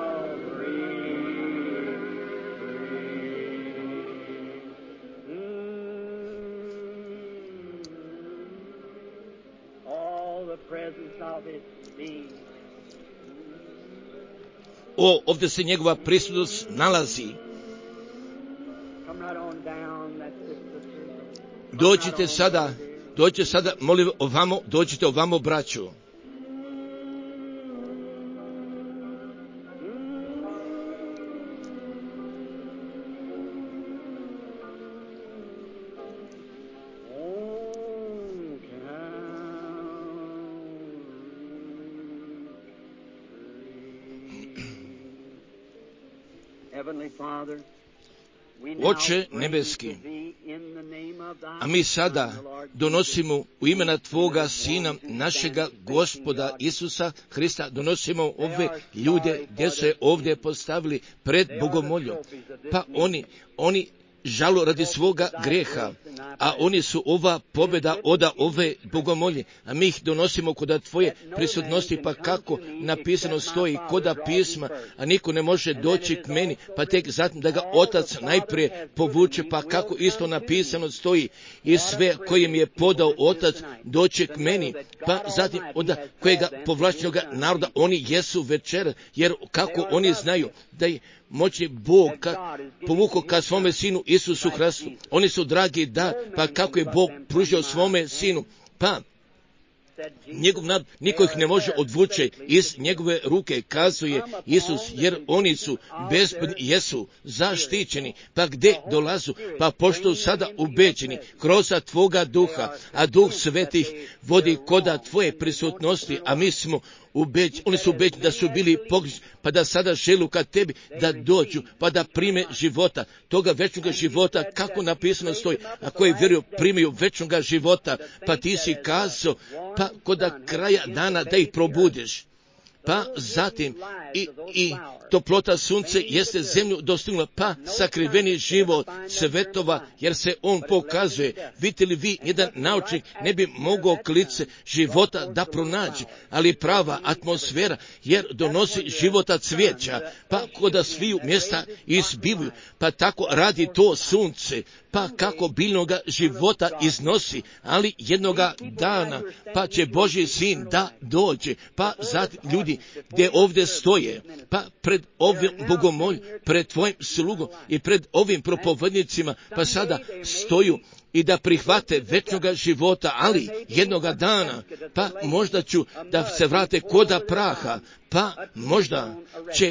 Ovdje se njegova prisutnost nalazi. Dođite sada, molim ovamo, dođite ovamo, braćo. Oče nebeski, a mi sada donosimo u imena Tvoga Sina, našega Gospoda Isusa Hrista, donosimo ove ljude gdje se ovdje postavili pred Bogomoljom. Pa oni žalu radi svoga greha, a oni su ova pobjeda oda ove Bogomolje, a mi ih donosimo kod Tvoje prisutnosti, pa kako napisano stoji koda pisma, a niko ne može doći k meni, pa tek zatim da ga Otac najprije povuče, pa kako isto napisano stoji, i sve koje mi je podao Otac doći k meni, pa zatim onda kojega povlačenoga naroda oni jesu večera, jer kako oni znaju da je moćni Bog povukao ka svome Sinu Isusu Hristu. Oni su dragi dar, pa kako je Bog pružio svome Sinu, pa njegov narod, niko ih ne može odvući iz njegove ruke, kazuje Isus, jer oni su bezbedni, jesu zaštićeni, pa gdje dolazu, pa pošto sada ubeđeni kroz Tvoga duha, a Duh Svetih vodi koda Tvoje prisutnosti, a mi smo oni su ubeđeni da su bili pogrišni, pa da sada želu ka Tebi da dođu, pa da prime života, toga večnoga života, kako napisano stoji, a koji vjeruju primaju večnoga života, pa ti si kazao, pa koda kraja dana da ih probudiš. Pa zatim i toplota sunce jeste zemlju dostignula, pa sakriveni život svetova, jer se on pokazuje. Vidite li vi, jedan naučnik ne bi mogao klice života da pronađe, ali prava atmosfera, jer donosi života cvijeća, pa koda sviju mjesta izbivuju, pa tako radi to sunce, pa kako biljnoga života iznosi, ali jednoga dana, pa će Božji Sin da dođe, pa zatim ljudi gdje ovdje stoje, pa pred ovim Bogomoljem, pred Tvojim slugom i pred ovim propovednicima, pa sada stoju i da prihvate večnoga života, ali jednoga dana, pa možda ću da se vrate koda praha, pa možda će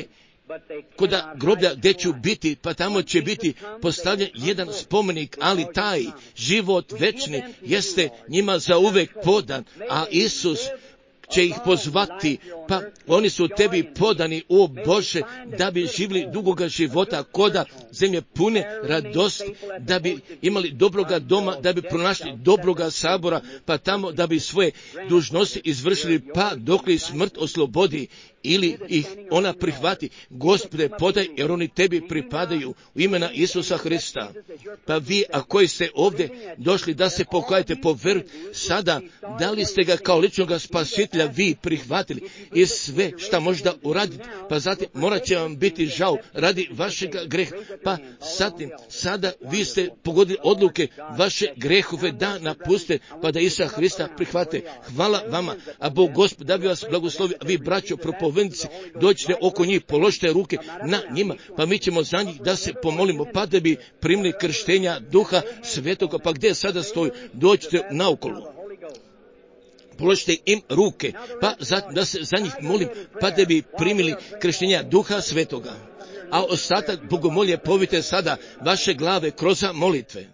koda groblja gdje ću biti, pa tamo će biti postavljen jedan spomenik, ali taj život večni jeste njima zauvek podan, a Isus će ih pozvati, pa oni su Tebi podani, o Bože, da bi živjeli dugoga života, koda zemlje pune radosti, da bi imali dobroga doma, da bi pronašli dobroga sabora, pa tamo da bi svoje dužnosti izvršili, pa dok li smrt oslobodi ili ih ona prihvati. Gospode, podaj, jer oni Tebi pripadaju u imena Isusa Hrista. Pa vi, a koji ste ovdje došli da se pokajete, poverujte sada, da li ste ga kao ličnoga spasitelja vi prihvatili i sve šta možda uraditi, pa zatim morat će vam biti žao radi vašega greha, pa sada vi ste pogodili odluke vaše grehove da napuste, pa da Isusa Hrista prihvate. Hvala vama, a Bog Gospod da bi vas blagoslovio, a vi braćo propovednici, dođite oko njih, položite ruke na njima, pa mi ćemo za njih da se pomolimo, pa da bi primili krštenja Duha Svetoga, pa gdje sada stoji, dođite naokolo. položite im ruke, pa da se za njih molim, pa da bi primili krštenja Duha Svetoga. A ostatak bogomolje povite sada vaše glave kroz molitve.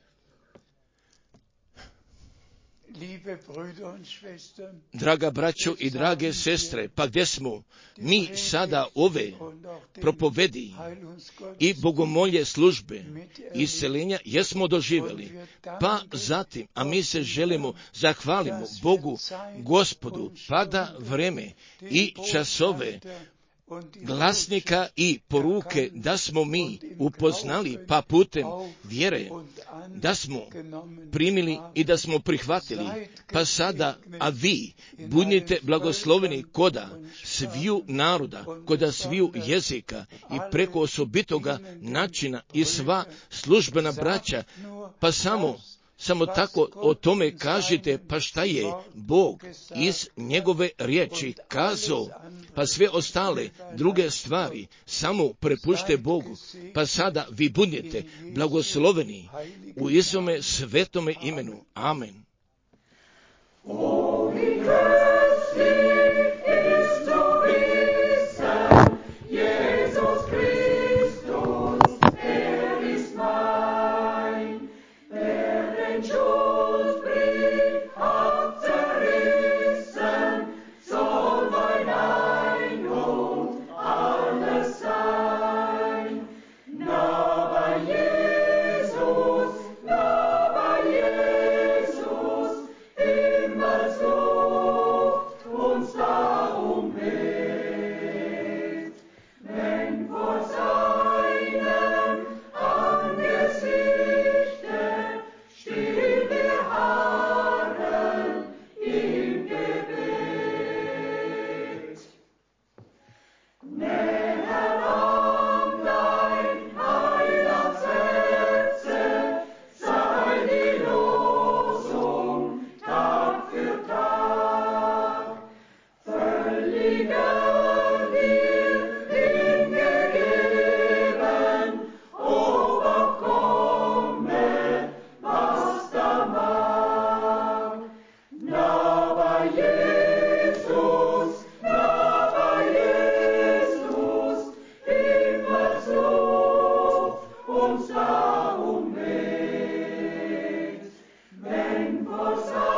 Draga braćo i drage sestre, pa gdje smo mi sada ove propovedi i bogomolje službe isceljenja jesmo doživjeli, pa zatim, a mi se želimo zahvalimo Bogu, Gospodu, pa da vreme i časove glasnika i poruke da smo mi upoznali, pa putem vjere da smo primili i da smo prihvatili, pa sada, a vi budite blagosloveni koda sviju naroda, koda sviju jezika i preko osobitoga načina i sva službena braća, pa samo tako o tome kažite, pa šta je Bog iz njegove riječi kazao, pa sve ostale druge stvari samo prepušte Bogu, pa sada vi budete blagosloveni u Isome svetome imenu. Amen. Vor